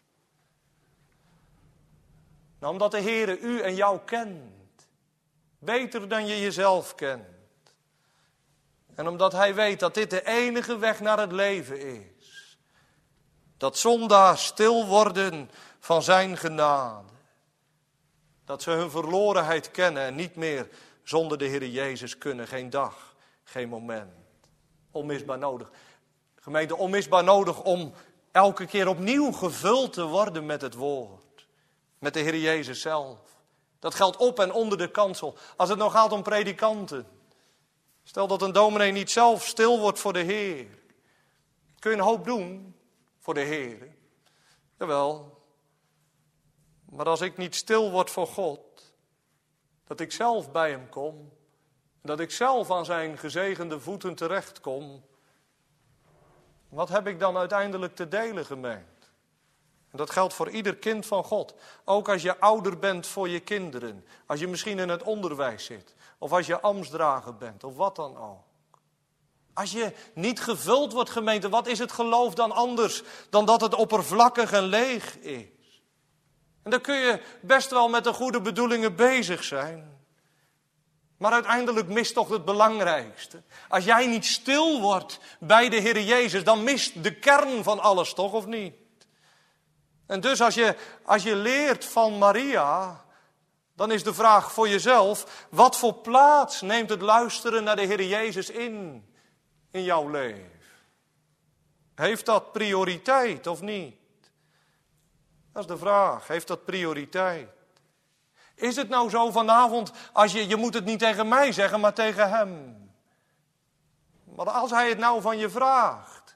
Nou, omdat de Heere u en jou kent. Beter dan je jezelf kent. En omdat Hij weet dat dit de enige weg naar het leven is. Dat zondaars stil worden van zijn genade. Dat ze hun verlorenheid kennen en niet meer zonder de Heere Jezus kunnen. Geen dag, geen moment. Onmisbaar nodig. Gemeente, onmisbaar nodig om elke keer opnieuw gevuld te worden met het woord. Met de Heer Jezus zelf. Dat geldt op en onder de kansel. Als het nog gaat om predikanten. Stel dat een dominee niet zelf stil wordt voor de Heer. Kun je een hoop doen voor de Heer. Jawel. Maar als ik niet stil word voor God. Dat ik zelf bij hem kom. dat ik zelf aan zijn gezegende voeten terechtkom, wat heb ik dan uiteindelijk te delen, gemeente? En dat geldt voor ieder kind van God. Ook als je ouder bent voor je kinderen. Als je misschien in het onderwijs zit. Of als je ambtsdrager bent. Of wat dan ook. Als je niet gevuld wordt, gemeente, wat is het geloof dan anders dan dat het oppervlakkig en leeg is? En dan kun je best wel met de goede bedoelingen bezig zijn. Maar uiteindelijk mist toch het belangrijkste. Als jij niet stil wordt bij de Heer Jezus, dan mist de kern van alles toch, of niet? En dus als je, als je leert van Maria, dan is de vraag voor jezelf, wat voor plaats neemt het luisteren naar de Heer Jezus in, in jouw leven? Heeft dat prioriteit of niet? Dat is de vraag, heeft dat prioriteit? Is het nou zo vanavond, als je, je moet het niet tegen mij zeggen, maar tegen hem. Maar als hij het nou van je vraagt,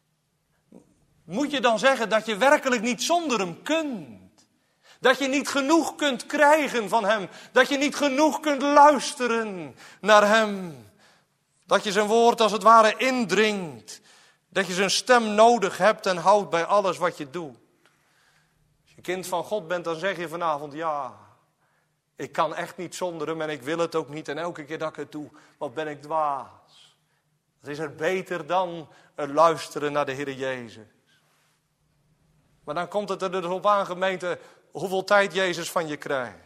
moet je dan zeggen dat je werkelijk niet zonder hem kunt? Dat je niet genoeg kunt krijgen van hem? Dat je niet genoeg kunt luisteren naar hem? Dat je zijn woord als het ware indringt? Dat je zijn stem nodig hebt en houdt bij alles wat je doet? Als je kind van God bent, dan zeg je vanavond ja. Ik kan echt niet zonder hem en ik wil het ook niet. En elke keer dat ik het doe, wat ben ik dwaas. Wat is er beter dan het luisteren naar de Heer Jezus? Maar dan komt het er dus op aan, gemeente, hoeveel tijd Jezus van je krijgt.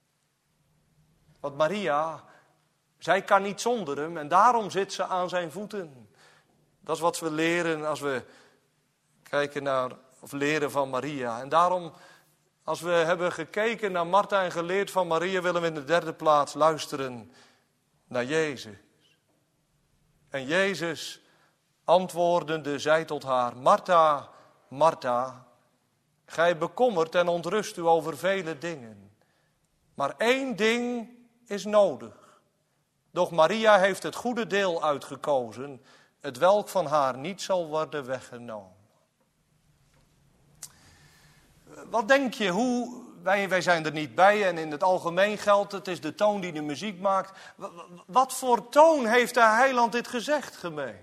Want Maria, zij kan niet zonder hem en daarom zit ze aan zijn voeten. Dat is wat we leren als we kijken naar, of leren van Maria. En daarom, als we hebben gekeken naar Martha en geleerd van Maria, willen we in de derde plaats luisteren naar Jezus. En Jezus antwoordende zei tot haar, Martha, Martha, gij bekommert en ontrust u over vele dingen. Maar één ding is nodig. Doch Maria heeft het goede deel uitgekozen, het welk van haar niet zal worden weggenomen. Wat denk je, hoe, wij, wij zijn er niet bij en in het algemeen geldt, het is de toon die de muziek maakt. Wat voor toon heeft de heiland dit gezegd, gemeente?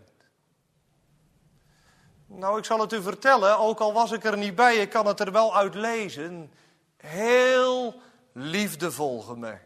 Nou, ik zal het u vertellen, ook al was ik er niet bij, ik kan het er wel uit lezen. Heel liefdevol, gemeente.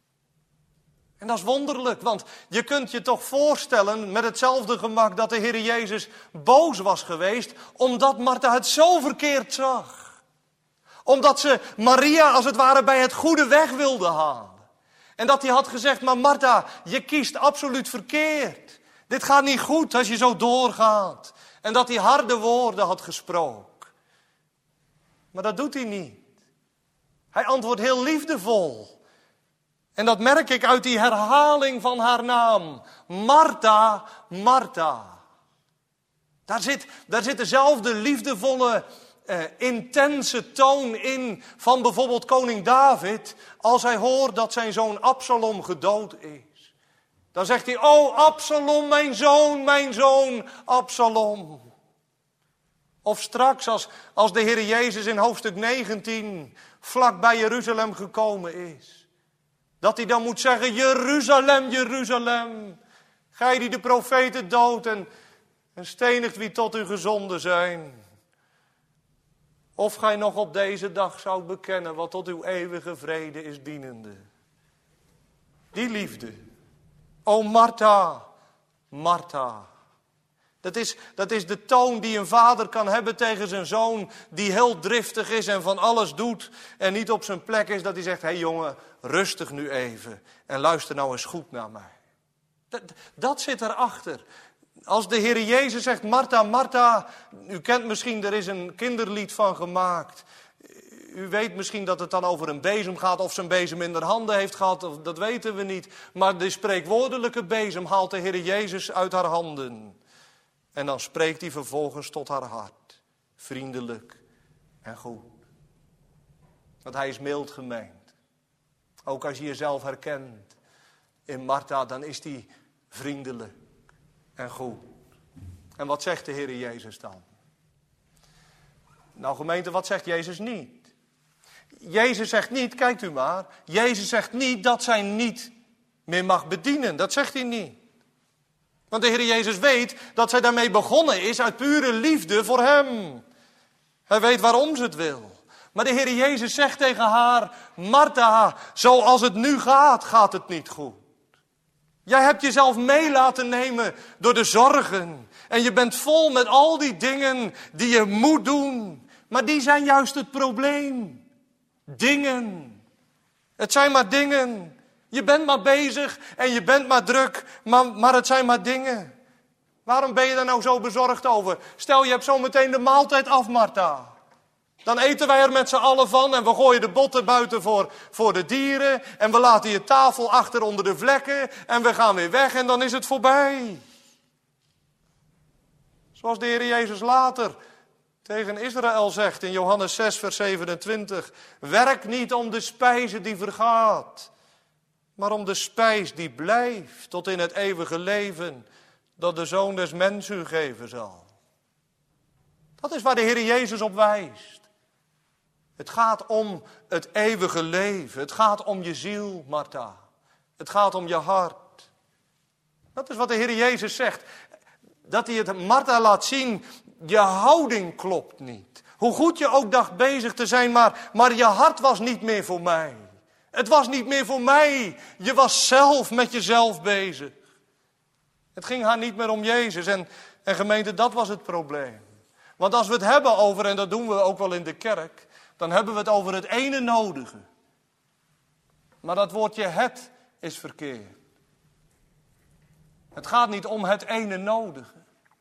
En dat is wonderlijk, want je kunt je toch voorstellen met hetzelfde gemak dat de Heer Jezus boos was geweest, omdat Martha het zo verkeerd zag. Omdat ze Maria als het ware bij het goede weg wilde halen. En dat hij had gezegd, maar Martha, je kiest absoluut verkeerd. Dit gaat niet goed als je zo doorgaat. En dat hij harde woorden had gesproken. Maar dat doet hij niet. Hij antwoordt heel liefdevol. En dat merk ik uit die herhaling van haar naam. Martha, Martha. Daar zit, daar zit dezelfde liefdevolle, eh, intense toon in van bijvoorbeeld koning David. Als hij hoort dat zijn zoon Absalom gedood is. Dan zegt hij, oh Absalom, mijn zoon, mijn zoon, Absalom. Of straks als, als de Heer Jezus in hoofdstuk negentien vlak bij Jeruzalem gekomen is. Dat hij dan moet zeggen, Jeruzalem, Jeruzalem. Gij die de profeten doodt en, en stenigt wie tot u gezonden zijn. Of gij nog op deze dag zoudt bekennen wat tot uw eeuwige vrede is dienende. Die liefde. O Martha, Martha. Dat is, dat is de toon die een vader kan hebben tegen zijn zoon die heel driftig is en van alles doet en niet op zijn plek is. Dat hij zegt, hé hey jongen, rustig nu even en luister nou eens goed naar mij. Dat, dat zit erachter. Als de Heer Jezus zegt, Martha, Martha, u kent misschien, er is een kinderlied van gemaakt. U weet misschien dat het dan over een bezem gaat, of zijn bezem in de handen heeft gehad, of, dat weten we niet. Maar de spreekwoordelijke bezem haalt de Heer Jezus uit haar handen. En dan spreekt hij vervolgens tot haar hart. Vriendelijk en goed. Want hij is mild gemeend. Ook als je jezelf herkent in Martha, dan is hij vriendelijk en goed. En wat zegt de Heer Jezus dan? Nou gemeente, wat zegt Jezus niet? Jezus zegt niet, kijkt u maar, Jezus zegt niet dat zij niet meer mag bedienen. Dat zegt hij niet. Want de Heer Jezus weet dat zij daarmee begonnen is uit pure liefde voor hem. Hij weet waarom ze het wil. Maar de Heer Jezus zegt tegen haar, Martha, zoals het nu gaat, gaat het niet goed. Jij hebt jezelf mee laten nemen door de zorgen. En je bent vol met al die dingen die je moet doen. Maar die zijn juist het probleem. Dingen. Het zijn maar dingen. Je bent maar bezig en je bent maar druk, maar, maar het zijn maar dingen. Waarom ben je daar nou zo bezorgd over? Stel, je hebt zo meteen de maaltijd af, Martha. Dan eten wij er met z'n allen van en we gooien de botten buiten voor, voor de dieren. En we laten je tafel achter onder de vlekken en we gaan weer weg en dan is het voorbij. Zoals de Heer Jezus later tegen Israël zegt in Johannes zes vers zevenentwintig. Werk niet om de spijze die vergaat, maar om de spijs die blijft tot in het eeuwige leven, dat de Zoon des Mensen u geven zal. Dat is waar de Heer Jezus op wijst. Het gaat om het eeuwige leven. Het gaat om je ziel, Martha. Het gaat om je hart. Dat is wat de Heer Jezus zegt. Dat hij het Martha laat zien, je houding klopt niet. Hoe goed je ook dacht bezig te zijn, maar, maar je hart was niet meer voor mij. Het was niet meer voor mij. Je was zelf met jezelf bezig. Het ging haar niet meer om Jezus. En, en gemeente, dat was het probleem. Want als we het hebben over, en dat doen we ook wel in de kerk, dan hebben we het over het ene nodige. Maar dat woordje het is verkeerd. Het gaat niet om het ene nodige.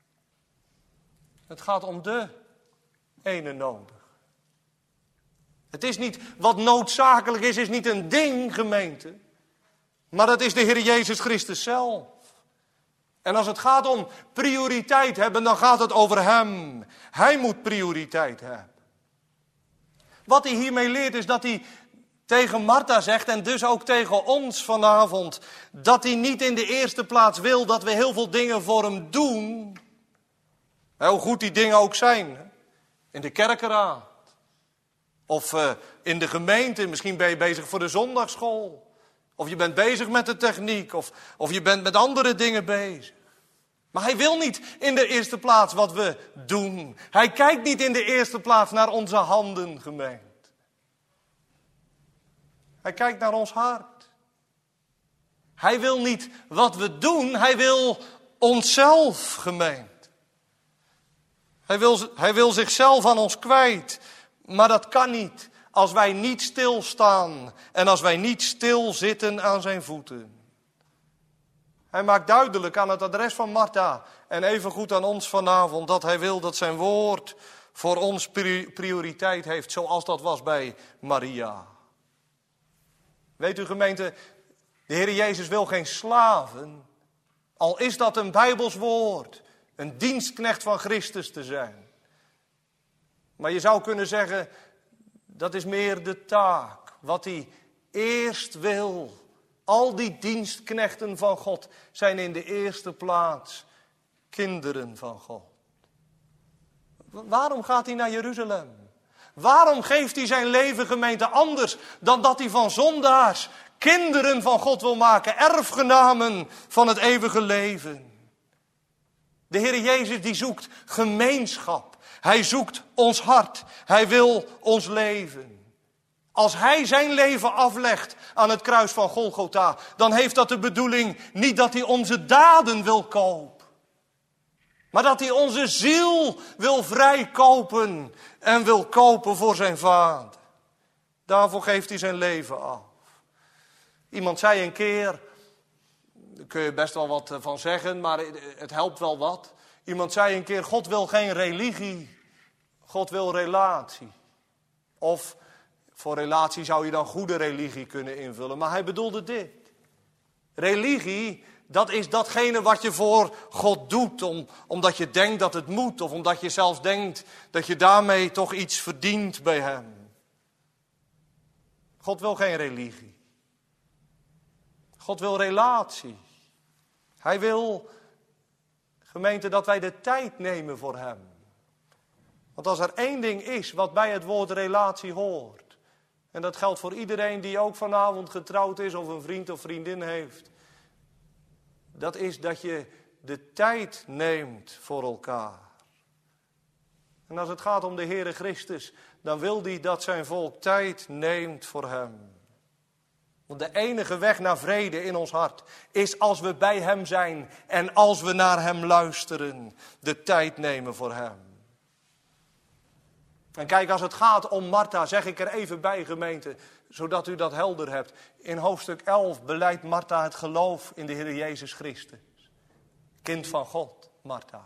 Het gaat om de ene nodige. Het is niet wat noodzakelijk is, is niet een ding, gemeente. Maar dat is de Heer Jezus Christus zelf. En als het gaat om prioriteit hebben, dan gaat het over hem. Hij moet prioriteit hebben. Wat hij hiermee leert is dat hij tegen Martha zegt, en dus ook tegen ons vanavond, dat hij niet in de eerste plaats wil dat we heel veel dingen voor hem doen. Hoe goed die dingen ook zijn. In de kerkenraad. Of uh, in de gemeente, misschien ben je bezig voor de zondagsschool. Of je bent bezig met de techniek, of, of je bent met andere dingen bezig. Maar hij wil niet in de eerste plaats wat we doen. Hij kijkt niet in de eerste plaats naar onze handen, gemeente. Hij kijkt naar ons hart. Hij wil niet wat we doen, hij wil onszelf, gemeente. Hij wil, hij wil zichzelf aan ons kwijt, maar dat kan niet als wij niet stilstaan en als wij niet stilzitten aan zijn voeten. Hij maakt duidelijk aan het adres van Martha en evengoed aan ons vanavond dat hij wil dat zijn woord voor ons prioriteit heeft, zoals dat was bij Maria. Weet u, gemeente, de Heer Jezus wil geen slaven, al is dat een Bijbels woord, een dienstknecht van Christus te zijn. Maar je zou kunnen zeggen, dat is meer de taak, wat hij eerst wil. Al die dienstknechten van God zijn in de eerste plaats kinderen van God. Waarom gaat hij naar Jeruzalem? Waarom geeft hij zijn leven, gemeente, anders dan dat hij van zondaars kinderen van God wil maken, erfgenamen van het eeuwige leven? De Heer Jezus die zoekt gemeenschap. Hij zoekt ons hart. Hij wil ons leven. Als hij zijn leven aflegt aan het kruis van Golgotha, dan heeft dat de bedoeling niet dat hij onze daden wil kopen. Maar dat hij onze ziel wil vrijkopen en wil kopen voor zijn Vader. Daarvoor geeft hij zijn leven af. Iemand zei een keer, daar kun je best wel wat van zeggen, maar het helpt wel wat. Iemand zei een keer, God wil geen religie, God wil relatie. Of voor relatie zou je dan goede religie kunnen invullen, maar hij bedoelde dit. Religie, dat is datgene wat je voor God doet, om, omdat je denkt dat het moet, of omdat je zelfs denkt dat je daarmee toch iets verdient bij hem. God wil geen religie. God wil relatie. Hij wil, gemeente, dat wij de tijd nemen voor hem. Want als er één ding is wat bij het woord relatie hoort, En dat geldt voor iedereen die ook vanavond getrouwd is of een vriend of vriendin heeft. Dat is dat je de tijd neemt voor elkaar. En als het gaat om de Heere Christus, dan wil hij dat zijn volk tijd neemt voor hem. Want de enige weg naar vrede in ons hart is als we bij hem zijn en als we naar hem luisteren, de tijd nemen voor hem. En kijk, als het gaat om Martha, zeg ik er even bij, gemeente, zodat u dat helder hebt. In hoofdstuk elf belijdt Martha het geloof in de Heer Jezus Christus. Kind van God, Martha.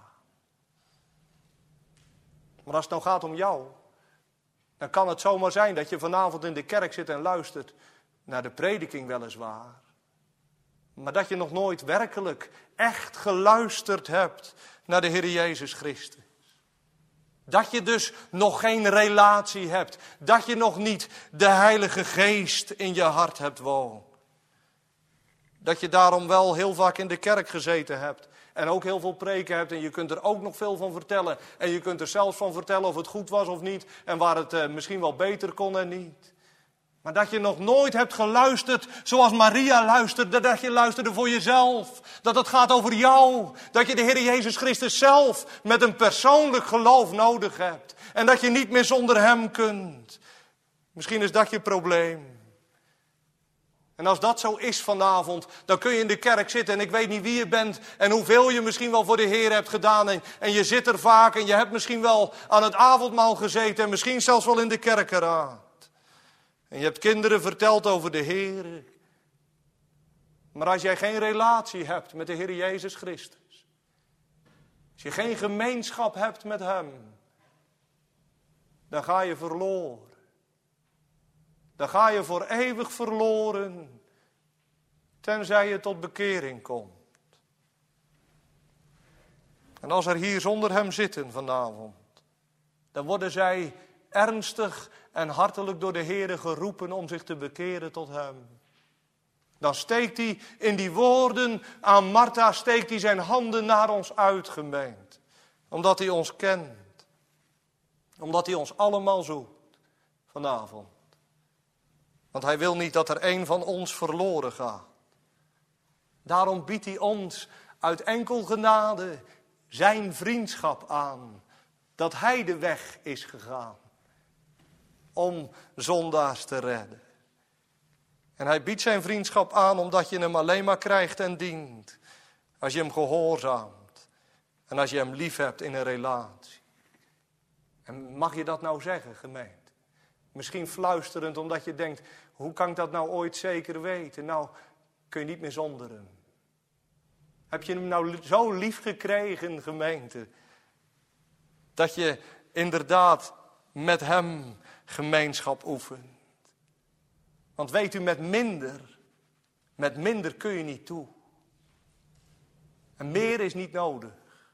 Maar als het nou gaat om jou, dan kan het zomaar zijn dat je vanavond in de kerk zit en luistert naar de prediking weliswaar. Maar dat je nog nooit werkelijk echt geluisterd hebt naar de Heer Jezus Christus. Dat je dus nog geen relatie hebt. Dat je nog niet de Heilige Geest in je hart hebt wonen. Dat je daarom wel heel vaak in de kerk gezeten hebt. En ook heel veel preken hebt. En je kunt er ook nog veel van vertellen. En je kunt er zelfs van vertellen of het goed was of niet. En waar het uh, misschien wel beter kon en niet. Maar dat je nog nooit hebt geluisterd zoals Maria luisterde. Dat je luisterde voor jezelf. Dat het gaat over jou. Dat je de Heer Jezus Christus zelf met een persoonlijk geloof nodig hebt. En dat je niet meer zonder hem kunt. Misschien is dat je probleem. En als dat zo is vanavond, dan kun je in de kerk zitten en ik weet niet wie je bent en hoeveel je misschien wel voor de Heer hebt gedaan. En, en je zit er vaak en je hebt misschien wel aan het avondmaal gezeten en misschien zelfs wel in de kerkenraad. En je hebt kinderen verteld over de Heer. Maar als jij geen relatie hebt met de Heer Jezus Christus, als je geen gemeenschap hebt met hem, dan ga je verloren. Dan ga je voor eeuwig verloren, tenzij je tot bekering komt. En als er hier zonder hem zitten vanavond, dan worden zij ernstig en hartelijk door de Heere geroepen om zich te bekeren tot hem. Dan steekt hij in die woorden aan Martha, steekt hij zijn handen naar ons uitgemeend. Omdat hij ons kent. Omdat hij ons allemaal zoekt vanavond. Want hij wil niet dat er een van ons verloren gaat. Daarom biedt hij ons uit enkel genade zijn vriendschap aan. Dat hij de weg is gegaan om zondaars te redden. En hij biedt zijn vriendschap aan omdat je hem alleen maar krijgt en dient. Als je hem gehoorzaamt. En als je hem lief hebt in een relatie. En mag je dat nou zeggen, gemeente? Misschien fluisterend omdat je denkt, hoe kan ik dat nou ooit zeker weten? Nou, kun je niet meer zonder hem. Heb je hem nou zo lief gekregen, gemeente, dat je inderdaad met hem gemeenschap oefent? Want weet u, met minder, met minder kun je niet toe. En meer is niet nodig.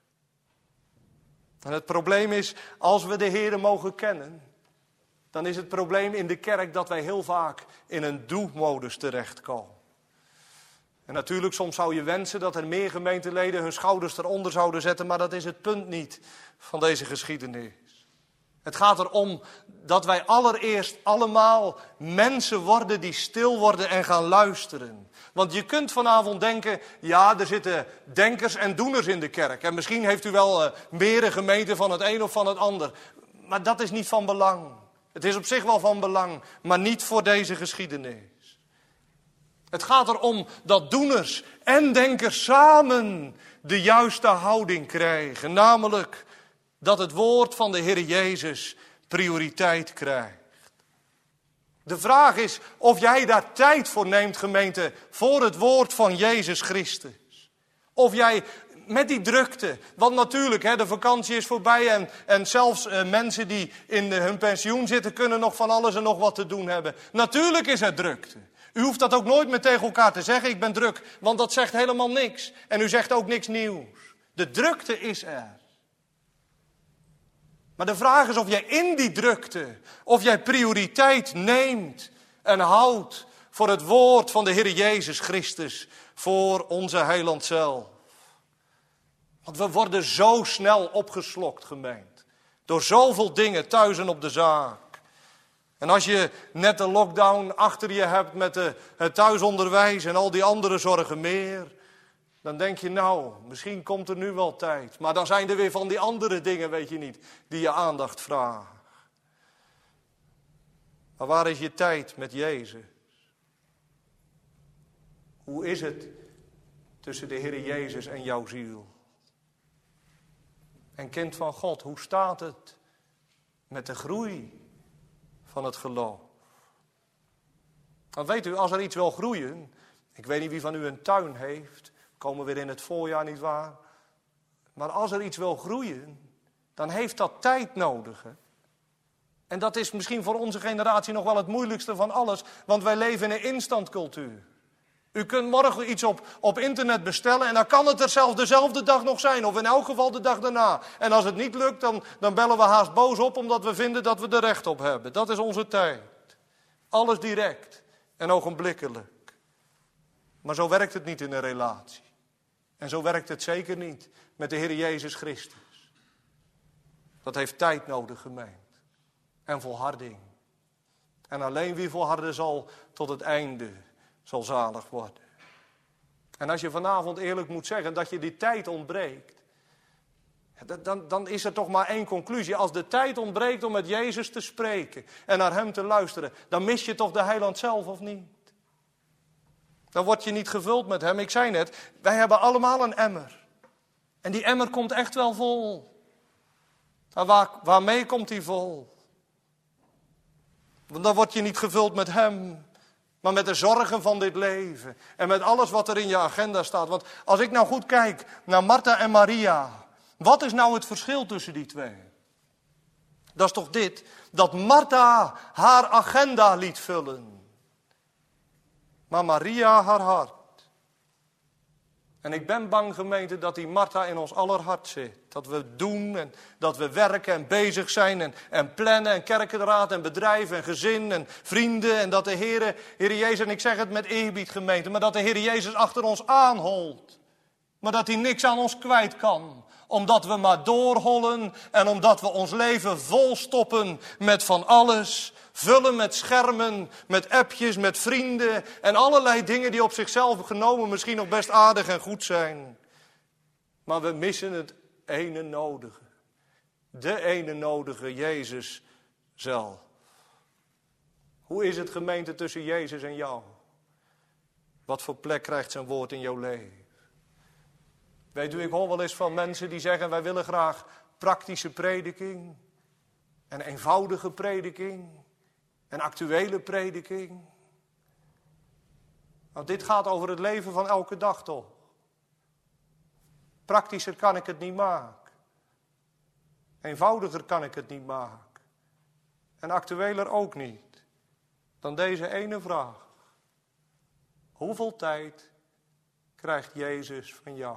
En het probleem is, als we de Heere mogen kennen, dan is het probleem in de kerk dat wij heel vaak in een doe-modus terechtkomen. En natuurlijk, soms zou je wensen dat er meer gemeenteleden hun schouders eronder zouden zetten, maar dat is het punt niet van deze geschiedenis. Het gaat erom dat wij allereerst allemaal mensen worden die stil worden en gaan luisteren. Want je kunt vanavond denken, ja, er zitten denkers en doeners in de kerk. En misschien heeft u wel uh, meerdere gemeenten van het een of van het ander. Maar dat is niet van belang. Het is op zich wel van belang, maar niet voor deze geschiedenis. Het gaat erom dat doeners en denkers samen de juiste houding krijgen. Namelijk dat het woord van de Heer Jezus prioriteit krijgt. De vraag is of jij daar tijd voor neemt, gemeente, voor het woord van Jezus Christus. Of jij met die drukte, want natuurlijk, hè, de vakantie is voorbij en, en zelfs uh, mensen die in de, hun pensioen zitten kunnen nog van alles en nog wat te doen hebben. Natuurlijk is er drukte. U hoeft dat ook nooit meer tegen elkaar te zeggen, ik ben druk, want dat zegt helemaal niks. En u zegt ook niks nieuws. De drukte is er. Maar de vraag is of jij in die drukte, of jij prioriteit neemt en houdt voor het woord van de Heer Jezus Christus, voor onze heiland zelf. Want we worden zo snel opgeslokt, gemeente, door zoveel dingen thuis en op de zaak. En als je net de lockdown achter je hebt met de, het thuisonderwijs en al die andere zorgen meer, dan denk je nou, misschien komt er nu wel tijd. Maar dan zijn er weer van die andere dingen, weet je niet, die je aandacht vragen. Maar waar is je tijd met Jezus? Hoe is het tussen de Heer Jezus en jouw ziel? En kind van God, hoe staat het met de groei van het geloof? Want weet u, als er iets wil groeien, ik weet niet wie van u een tuin heeft, komen we weer in het voorjaar niet waar. Maar als er iets wil groeien, dan heeft dat tijd nodig. Hè? En dat is misschien voor onze generatie nog wel het moeilijkste van alles, want wij leven in een instantcultuur. U kunt morgen iets op, op internet bestellen en dan kan het er zelfs dezelfde dag nog zijn. Of in elk geval de dag daarna. En als het niet lukt, dan, dan bellen we haast boos op omdat we vinden dat we er recht op hebben. Dat is onze tijd. Alles direct en ogenblikkelijk. Maar zo werkt het niet in een relatie. En zo werkt het zeker niet met de Heer Jezus Christus. Dat heeft tijd nodig, gemeente. En volharding. En alleen wie volharden zal tot het einde zal zalig worden. En als je vanavond eerlijk moet zeggen dat je die tijd ontbreekt, dan, dan is er toch maar één conclusie. Als de tijd ontbreekt om met Jezus te spreken en naar hem te luisteren, dan mis je toch de heiland zelf, of niet? Dan word je niet gevuld met hem. Ik zei net, wij hebben allemaal een emmer. En die emmer komt echt wel vol. Maar waar, waarmee komt die vol? Want dan word je niet gevuld met hem, maar met de zorgen van dit leven. En met alles wat er in je agenda staat. Want als ik nou goed kijk naar Martha en Maria, wat is nou het verschil tussen die twee? Dat is toch dit, dat Martha haar agenda liet vullen. Maar Maria haar hart. En ik ben bang, gemeente, dat die Martha in ons aller hart zit. Dat we doen en dat we werken en bezig zijn en, en plannen en kerkenraad en bedrijf en gezin en vrienden. En dat de Heer, Heer Jezus, en ik zeg het met eerbied, gemeente, maar dat de Heer Jezus achter ons aanholt. Maar dat hij niks aan ons kwijt kan. Omdat we maar doorhollen en omdat we ons leven volstoppen met van alles. Vullen met schermen, met appjes, met vrienden en allerlei dingen die op zichzelf genomen misschien nog best aardig en goed zijn. Maar we missen het ene nodige. De ene nodige, Jezus zelf. Hoe is het, gemeente, tussen Jezus en jou? Wat voor plek krijgt zijn woord in jouw leven? Weet u, ik hoor wel eens van mensen die zeggen, wij willen graag praktische prediking. En eenvoudige prediking. En actuele prediking. Nou, dit gaat over het leven van elke dag toch. Praktischer kan ik het niet maken. Eenvoudiger kan ik het niet maken. En actueler ook niet. Dan deze ene vraag. Hoeveel tijd krijgt Jezus van jou?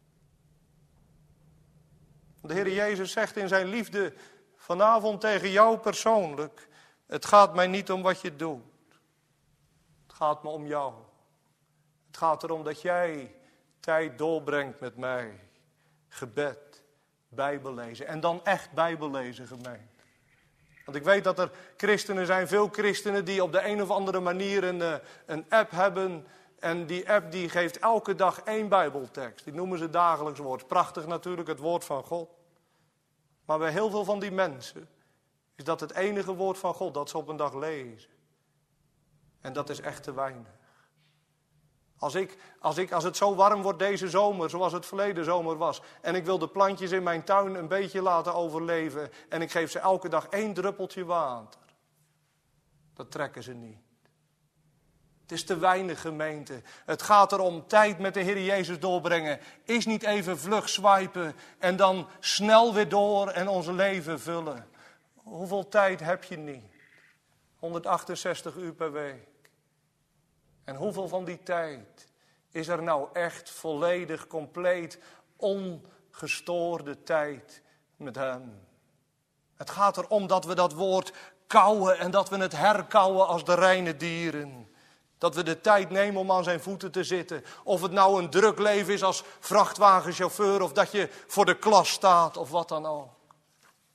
De Heer Jezus zegt in zijn liefde vanavond tegen jou persoonlijk: het gaat mij niet om wat je doet. Het gaat me om jou. Het gaat erom dat jij tijd doorbrengt met mij. Gebed, Bijbellezen. En dan echt Bijbellezen, gemeente. Want ik weet dat er christenen zijn, veel christenen, die op de een of andere manier een, een app hebben. En die app die geeft elke dag één Bijbeltekst. Die noemen ze dagelijks woord. Prachtig natuurlijk, het woord van God. Maar bij heel veel van die mensen is dat het enige woord van God dat ze op een dag lezen. En dat is echt te weinig. Als, ik, als, ik, als het zo warm wordt deze zomer, zoals het verleden zomer was, en ik wil de plantjes in mijn tuin een beetje laten overleven, en ik geef ze elke dag één druppeltje water, dat trekken ze niet. Het is te weinig, gemeente. Het gaat erom tijd met de Heer Jezus doorbrengen. Is niet even vlug swipen en dan snel weer door en ons leven vullen. Hoeveel tijd heb je niet? honderdachtenzestig uur per week. En hoeveel van die tijd is er nou echt volledig, compleet, ongestoorde tijd met hem? Het gaat erom dat we dat woord kauwen en dat we het herkauwen als de reine dieren. Dat we de tijd nemen om aan zijn voeten te zitten. Of het nou een druk leven is als vrachtwagenchauffeur of dat je voor de klas staat of wat dan ook.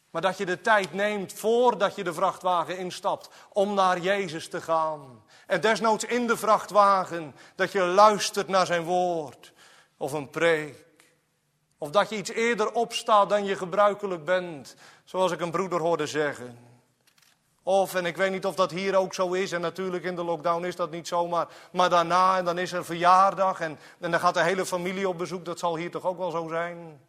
Maar dat je de tijd neemt voordat je de vrachtwagen instapt om naar Jezus te gaan. En desnoods in de vrachtwagen dat je luistert naar zijn woord of een preek. Of dat je iets eerder opstaat dan je gebruikelijk bent, zoals ik een broeder hoorde zeggen. Of, en ik weet niet of dat hier ook zo is, en natuurlijk in de lockdown is dat niet zomaar, maar daarna, en dan is er verjaardag en, en dan gaat de hele familie op bezoek, dat zal hier toch ook wel zo zijn.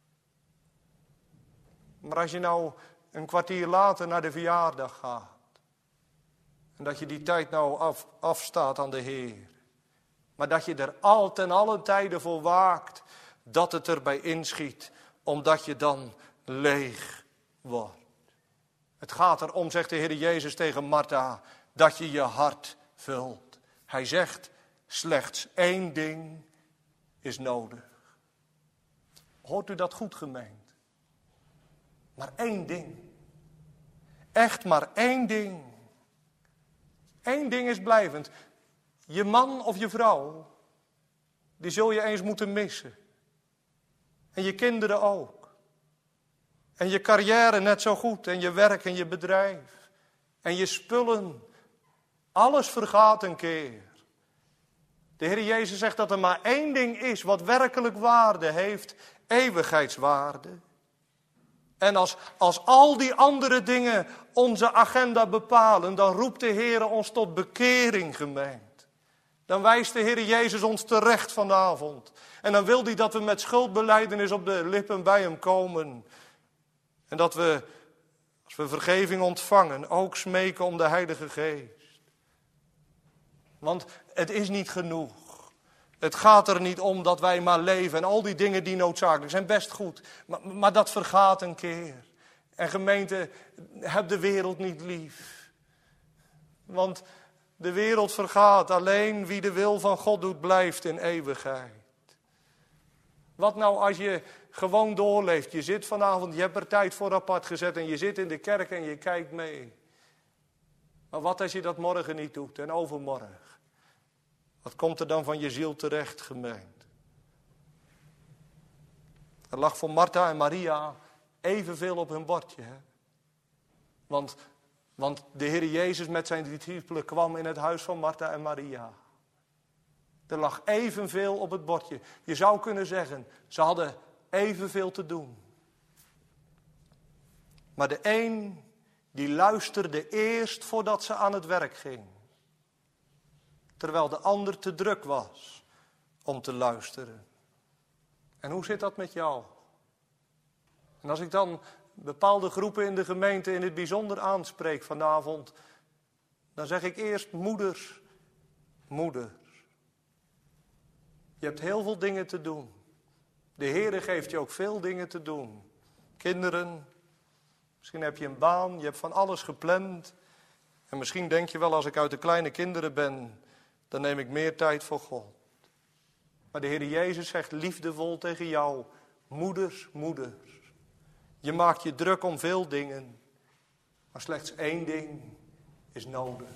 Maar als je nou een kwartier later naar de verjaardag gaat, en dat je die tijd nou af, afstaat aan de Heer, maar dat je er al ten alle tijden voor waakt, dat het erbij inschiet, omdat je dan leeg wordt. Het gaat erom, zegt de Heer Jezus tegen Martha, dat je je hart vult. Hij zegt, slechts één ding is nodig. Hoort u dat goed, gemeente? Maar één ding. Echt maar één ding. Eén ding is blijvend. Je man of je vrouw, die zul je eens moeten missen. En je kinderen ook. En je carrière net zo goed. En je werk en je bedrijf. En je spullen. Alles vergaat een keer. De Heer Jezus zegt dat er maar één ding is wat werkelijk waarde heeft. Eeuwigheidswaarde. En als, als al die andere dingen onze agenda bepalen, dan roept de Heer ons tot bekering, gemeente. Dan wijst de Heer Jezus ons terecht vanavond. En dan wil hij dat we met schuldbelijdenis op de lippen bij hem komen. En dat we, als we vergeving ontvangen, ook smeken om de Heilige Geest. Want het is niet genoeg. Het gaat er niet om dat wij maar leven en al die dingen die noodzakelijk zijn, best goed. Maar, maar dat vergaat een keer. En gemeente, heb de wereld niet lief. Want de wereld vergaat, alleen wie de wil van God doet blijft in eeuwigheid. Wat nou als je gewoon doorleeft, je zit vanavond, je hebt er tijd voor apart gezet en je zit in de kerk en je kijkt mee. Maar wat als je dat morgen niet doet en overmorgen? Wat komt er dan van je ziel terecht, gemeente? Er lag voor Martha en Maria evenveel op hun bordje. Hè? Want, want de Heer Jezus met zijn discipelen kwam in het huis van Martha en Maria. Er lag evenveel op het bordje. Je zou kunnen zeggen, ze hadden evenveel te doen. Maar de een, die luisterde eerst voordat ze aan het werk ging. Terwijl de ander te druk was om te luisteren. En hoe zit dat met jou? En als ik dan bepaalde groepen in de gemeente in het bijzonder aanspreek vanavond, dan zeg ik eerst moeders, moeders. Je hebt heel veel dingen te doen. De Heere geeft je ook veel dingen te doen. Kinderen, misschien heb je een baan, je hebt van alles gepland. En misschien denk je wel, als ik uit de kleine kinderen ben, dan neem ik meer tijd voor God. Maar de Heer Jezus zegt liefdevol tegen jou, moeders, moeders. Je maakt je druk om veel dingen, maar slechts één ding is nodig.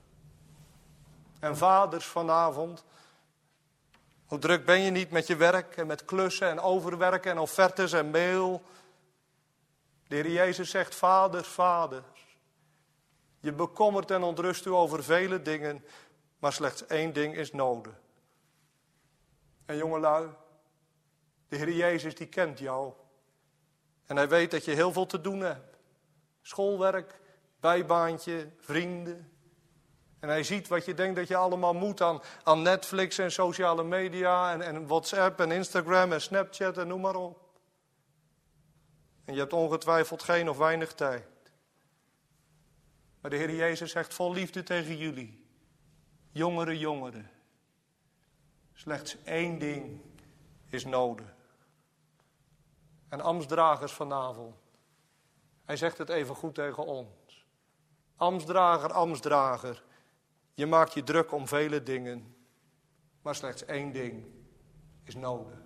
En vaders vanavond, hoe druk ben je niet met je werk en met klussen en overwerken en offertes en mail. De Heer Jezus zegt, vaders, vaders. Je bekommert en ontrust u over vele dingen, maar slechts één ding is nodig. En jongelui, de Heer Jezus die kent jou. En hij weet dat je heel veel te doen hebt. Schoolwerk, bijbaantje, vrienden. En hij ziet wat je denkt dat je allemaal moet aan, aan Netflix en sociale media en, en WhatsApp en Instagram en Snapchat en noem maar op. En je hebt ongetwijfeld geen of weinig tijd. Maar de Heer Jezus zegt vol liefde tegen jullie. Jongere jongeren. Slechts één ding is nodig. En ambtsdragers vanavond. Hij zegt het even goed tegen ons. Ambtsdrager, ambtsdrager. Je maakt je druk om vele dingen. Maar slechts één ding is nodig.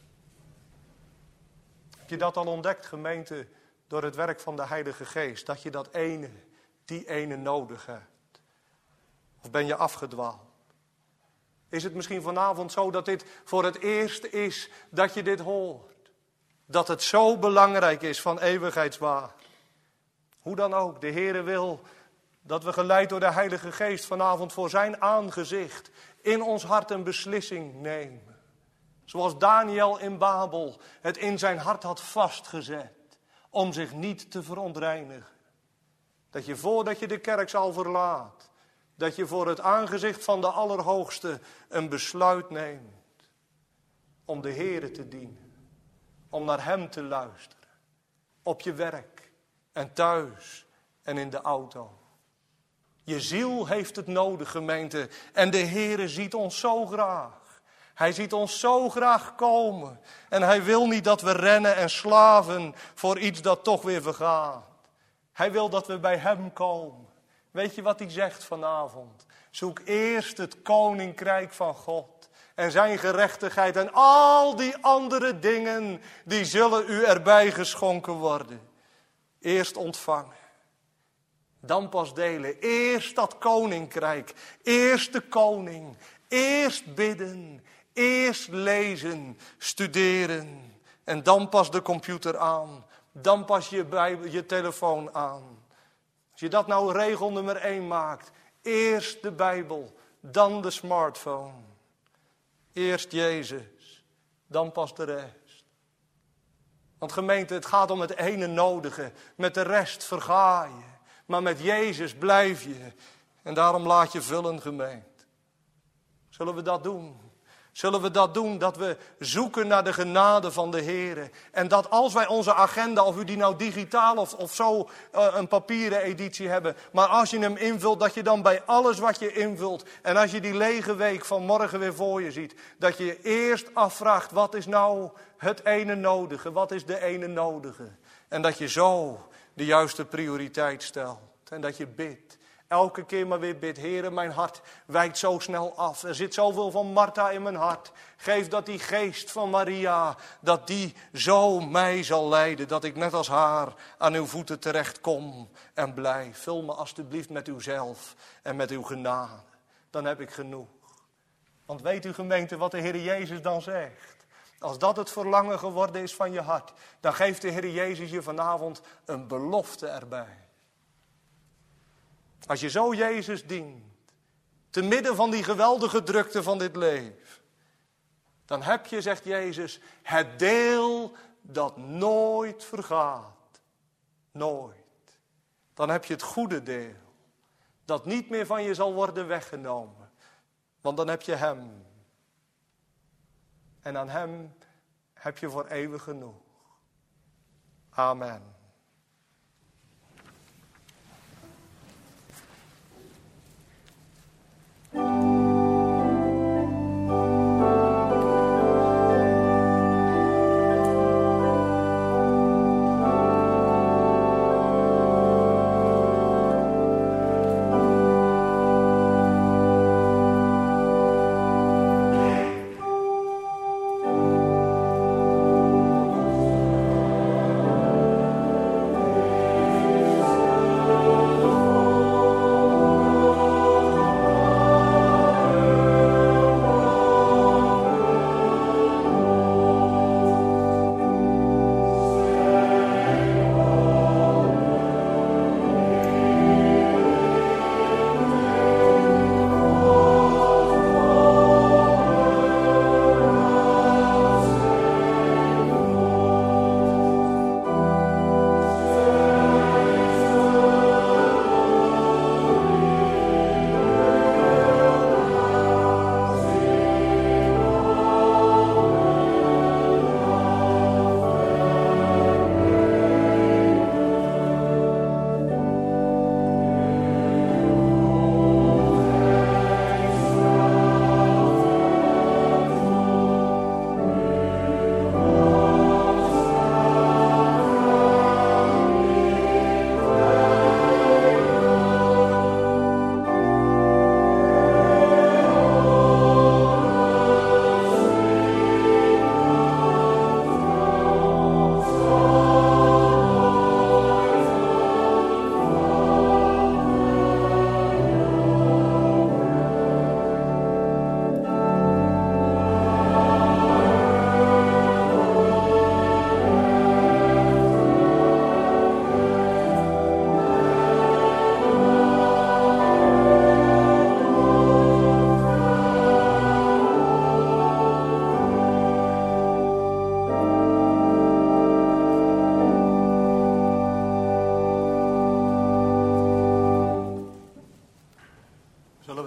Heb je dat al ontdekt, gemeente, door het werk van de Heilige Geest? Dat je dat ene, die ene nodig hebt. Of ben je afgedwaald? Is het misschien vanavond zo dat dit voor het eerst is dat je dit hoort? Dat het zo belangrijk is van eeuwigheidswaard. Hoe dan ook, de Heere wil dat we geleid door de Heilige Geest vanavond voor zijn aangezicht in ons hart een beslissing nemen. Zoals Daniel in Babel het in zijn hart had vastgezet om zich niet te verontreinigen. Dat je voordat je de kerkzaal verlaat, dat je voor het aangezicht van de Allerhoogste een besluit neemt om de Heere te dienen. Om naar hem te luisteren. Op je werk en thuis en in de auto. Je ziel heeft het nodig, gemeente. En de Heere ziet ons zo graag. Hij ziet ons zo graag komen. En hij wil niet dat we rennen en slaven voor iets dat toch weer vergaat. Hij wil dat we bij hem komen. Weet je wat hij zegt vanavond? Zoek eerst het koninkrijk van God. En zijn gerechtigheid en al die andere dingen, die zullen u erbij geschonken worden. Eerst ontvangen. Dan pas delen. Eerst dat koninkrijk. Eerst de koning. Eerst bidden. Eerst lezen. Studeren. En dan pas de computer aan. Dan pas je, Bijbel, je telefoon aan. Als je dat nou regel nummer één maakt. Eerst de Bijbel. Dan de smartphone. Eerst Jezus, dan pas de rest. Want gemeente, het gaat om het ene nodige. Met de rest verga je. Maar met Jezus blijf je. En daarom laat je vullen, gemeente. Zullen we dat doen? Zullen we dat doen, dat we zoeken naar de genade van de Heer. En dat als wij onze agenda, of u die nou digitaal of, of zo uh, een papieren editie hebben. Maar als je hem invult, dat je dan bij alles wat je invult. En als je die lege week van morgen weer voor je ziet. Dat je je eerst afvraagt, wat is nou het ene nodige? Wat is de ene nodige? En dat je zo de juiste prioriteit stelt. En dat je bidt. Elke keer maar weer bid, Heere, mijn hart wijkt zo snel af. Er zit zoveel van Martha in mijn hart. Geef dat die geest van Maria, dat die zo mij zal leiden. Dat ik net als haar aan uw voeten terecht kom en blijf. Vul me alstublieft met uzelf en met uw genade. Dan heb ik genoeg. Want weet u, gemeente, wat de Heer Jezus dan zegt? Als dat het verlangen geworden is van je hart, dan geeft de Heer Jezus je vanavond een belofte erbij. Als je zo Jezus dient, te midden van die geweldige drukte van dit leven, dan heb je, zegt Jezus, het deel dat nooit vergaat. Nooit. Dan heb je het goede deel, dat niet meer van je zal worden weggenomen. Want dan heb je hem. En aan hem heb je voor eeuwig genoeg. Amen.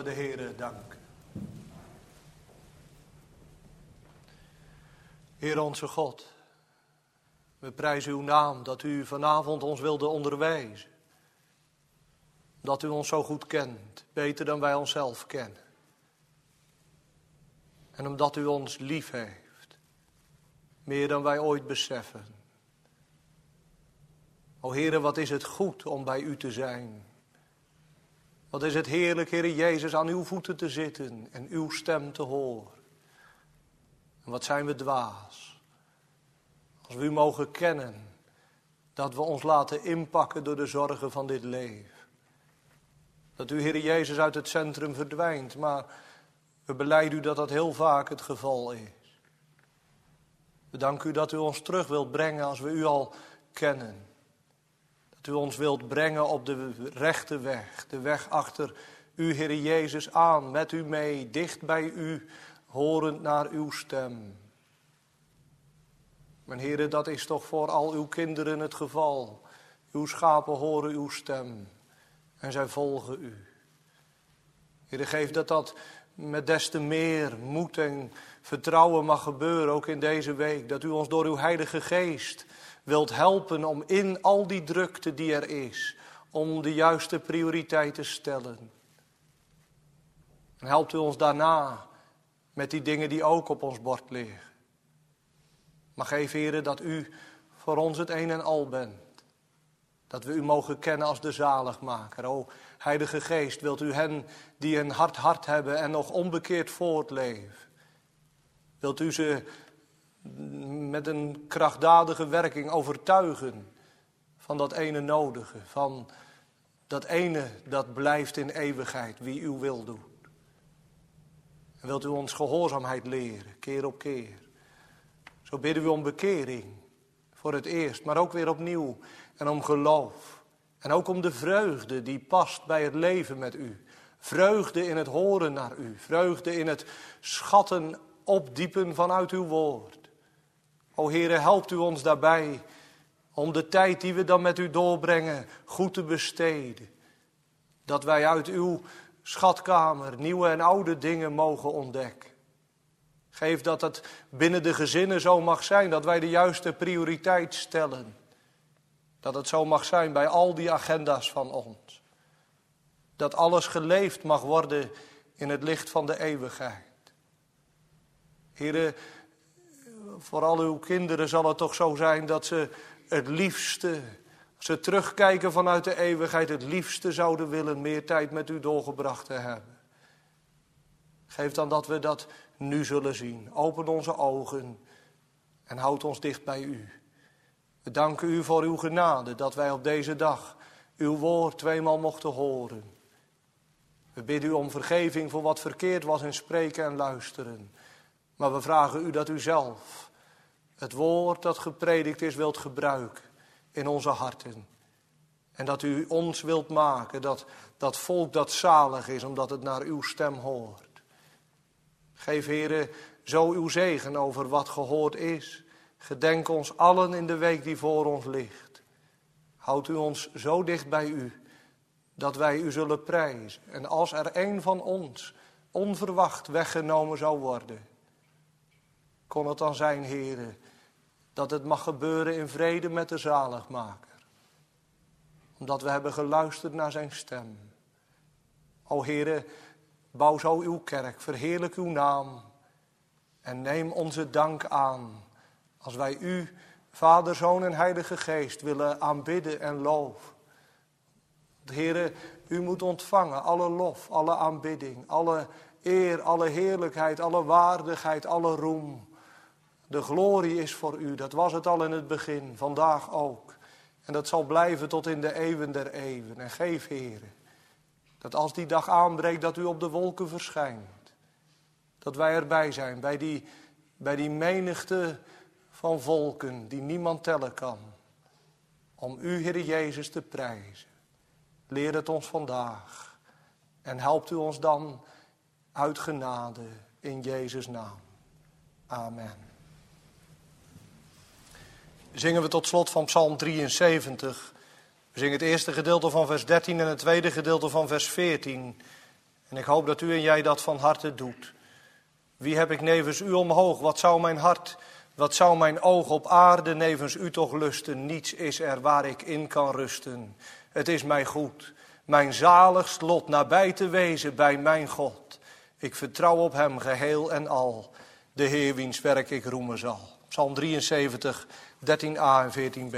de Heere danken. Heer onze God, we prijzen uw naam dat u vanavond ons wilde onderwijzen. Dat u ons zo goed kent, beter dan wij onszelf kennen. En omdat u ons lief heeft, meer dan wij ooit beseffen. O Heere, wat is het goed om bij u te zijn. Wat is het heerlijk, Heere Jezus, aan uw voeten te zitten en uw stem te horen. En wat zijn we dwaas. Als we u mogen kennen, dat we ons laten inpakken door de zorgen van dit leven. Dat u, Heere Jezus, uit het centrum verdwijnt, maar we belijden u dat dat heel vaak het geval is. We danken u dat u ons terug wilt brengen als we u al kennen. Dat u ons wilt brengen op de rechte weg, de weg achter u, Heere Jezus, aan, met u mee, dicht bij u, horend naar uw stem. Mijn Heere, dat is toch voor al uw kinderen het geval. Uw schapen horen uw stem en zij volgen u. Heere, geef dat dat met des te meer moed en vertrouwen mag gebeuren, ook in deze week. Dat u ons door uw Heilige Geest wilt helpen om in al die drukte die er is, om de juiste prioriteit te stellen. En helpt u ons daarna met die dingen die ook op ons bord liggen. Maar geef, Heere, dat u voor ons het een en al bent. Dat we u mogen kennen als de zaligmaker. O Heilige Geest, wilt u hen die een hard hart hebben en nog onbekeerd voortleven. Wilt u ze met een krachtdadige werking overtuigen van dat ene nodige. Van dat ene dat blijft in eeuwigheid, wie uw wil doet. En wilt u ons gehoorzaamheid leren, keer op keer. Zo bidden we om bekering, voor het eerst, maar ook weer opnieuw. En om geloof. En ook om de vreugde die past bij het leven met u. Vreugde in het horen naar u. Vreugde in het schatten opdiepen vanuit uw woord. O Heere, helpt u ons daarbij om de tijd die we dan met u doorbrengen goed te besteden. Dat wij uit uw schatkamer nieuwe en oude dingen mogen ontdekken. Geef dat het binnen de gezinnen zo mag zijn, dat wij de juiste prioriteit stellen. Dat het zo mag zijn bij al die agenda's van ons. Dat alles geleefd mag worden in het licht van de eeuwigheid. Heere, voor al uw kinderen zal het toch zo zijn dat ze het liefste, als ze terugkijken vanuit de eeuwigheid, het liefste zouden willen meer tijd met u doorgebracht te hebben. Geef dan dat we dat nu zullen zien. Open onze ogen en houd ons dicht bij u. We danken u voor uw genade, dat wij op deze dag uw woord tweemaal mochten horen. We bidden u om vergeving voor wat verkeerd was in spreken en luisteren. Maar we vragen u dat u zelf het woord dat gepredikt is wilt gebruiken in onze harten. En dat u ons wilt maken, dat dat volk dat zalig is, omdat het naar uw stem hoort. Geef, Heere, zo uw zegen over wat gehoord is. Gedenk ons allen in de week die voor ons ligt. Houd u ons zo dicht bij u, dat wij u zullen prijzen. En als er een van ons onverwacht weggenomen zou worden, kon het dan zijn, Heere, dat het mag gebeuren in vrede met de zaligmaker. Omdat we hebben geluisterd naar zijn stem. O Heere, bouw zo uw kerk, verheerlijk uw naam en neem onze dank aan. Als wij u, Vader, Zoon en Heilige Geest willen aanbidden en loven. Heere, u moet ontvangen alle lof, alle aanbidding, alle eer, alle heerlijkheid, alle waardigheid, alle roem. De glorie is voor u, dat was het al in het begin, vandaag ook. En dat zal blijven tot in de eeuwen der eeuwen. En geef, Heere, dat als die dag aanbreekt, dat u op de wolken verschijnt. Dat wij erbij zijn, bij die, bij die menigte van volken die niemand tellen kan. Om u, Heer Jezus, te prijzen. Leer het ons vandaag. En helpt u ons dan uit genade in Jezus' naam. Amen. Zingen we tot slot van Psalm drieënzeventig. We zingen het eerste gedeelte van vers dertien en het tweede gedeelte van vers veertien. En ik hoop dat u en jij dat van harte doet. Wie heb ik nevens u omhoog? Wat zou mijn hart, wat zou mijn oog op aarde nevens u toch lusten? Niets is er waar ik in kan rusten. Het is mij goed, mijn zaligst lot nabij te wezen bij mijn God. Ik vertrouw op hem geheel en al, de Heer wiens werk ik roemen zal. Psalm drieënzeventig, dertien a en veertien b.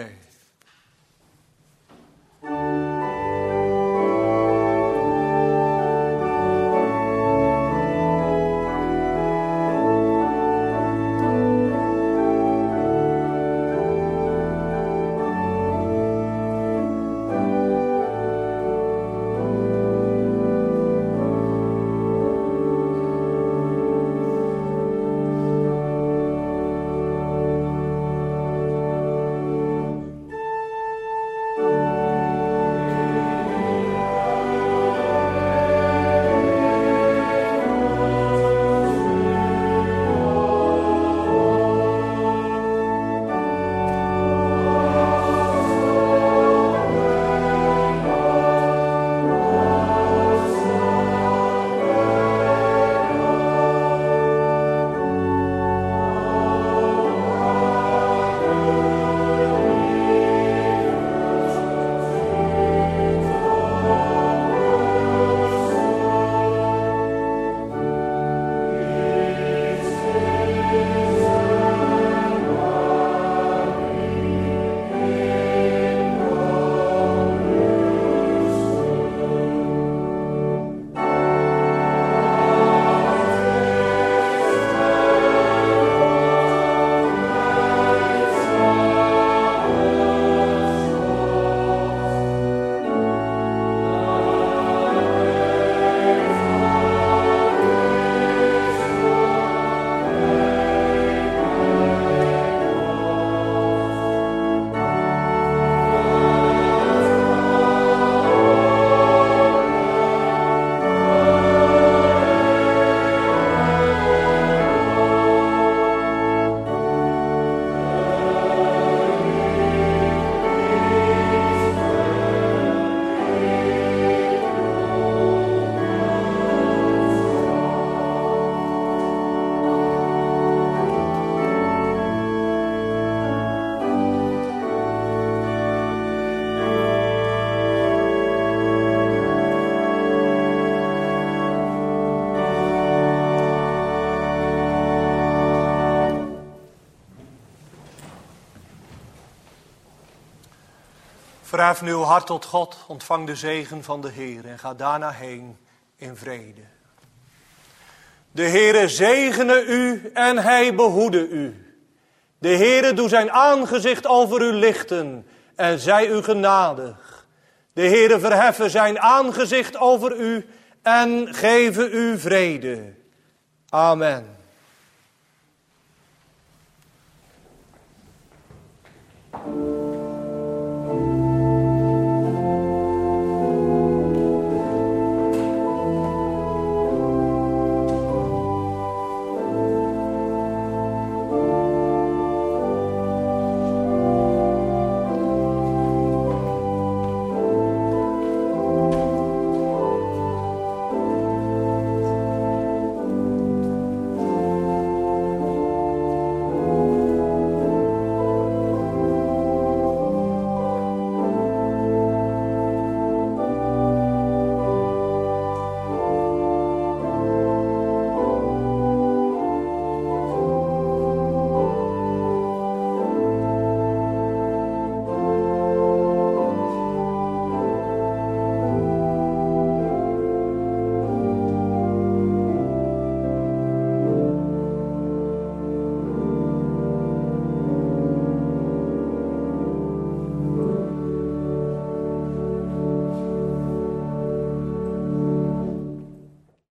Verhef nu uw hart tot God, ontvang de zegen van de Heer en ga daarna heen in vrede. De Heere zegene u en hij behoede u. De Heere doe zijn aangezicht over u lichten en zij u genadig. De Heere verheffen zijn aangezicht over u en geven u vrede. Amen.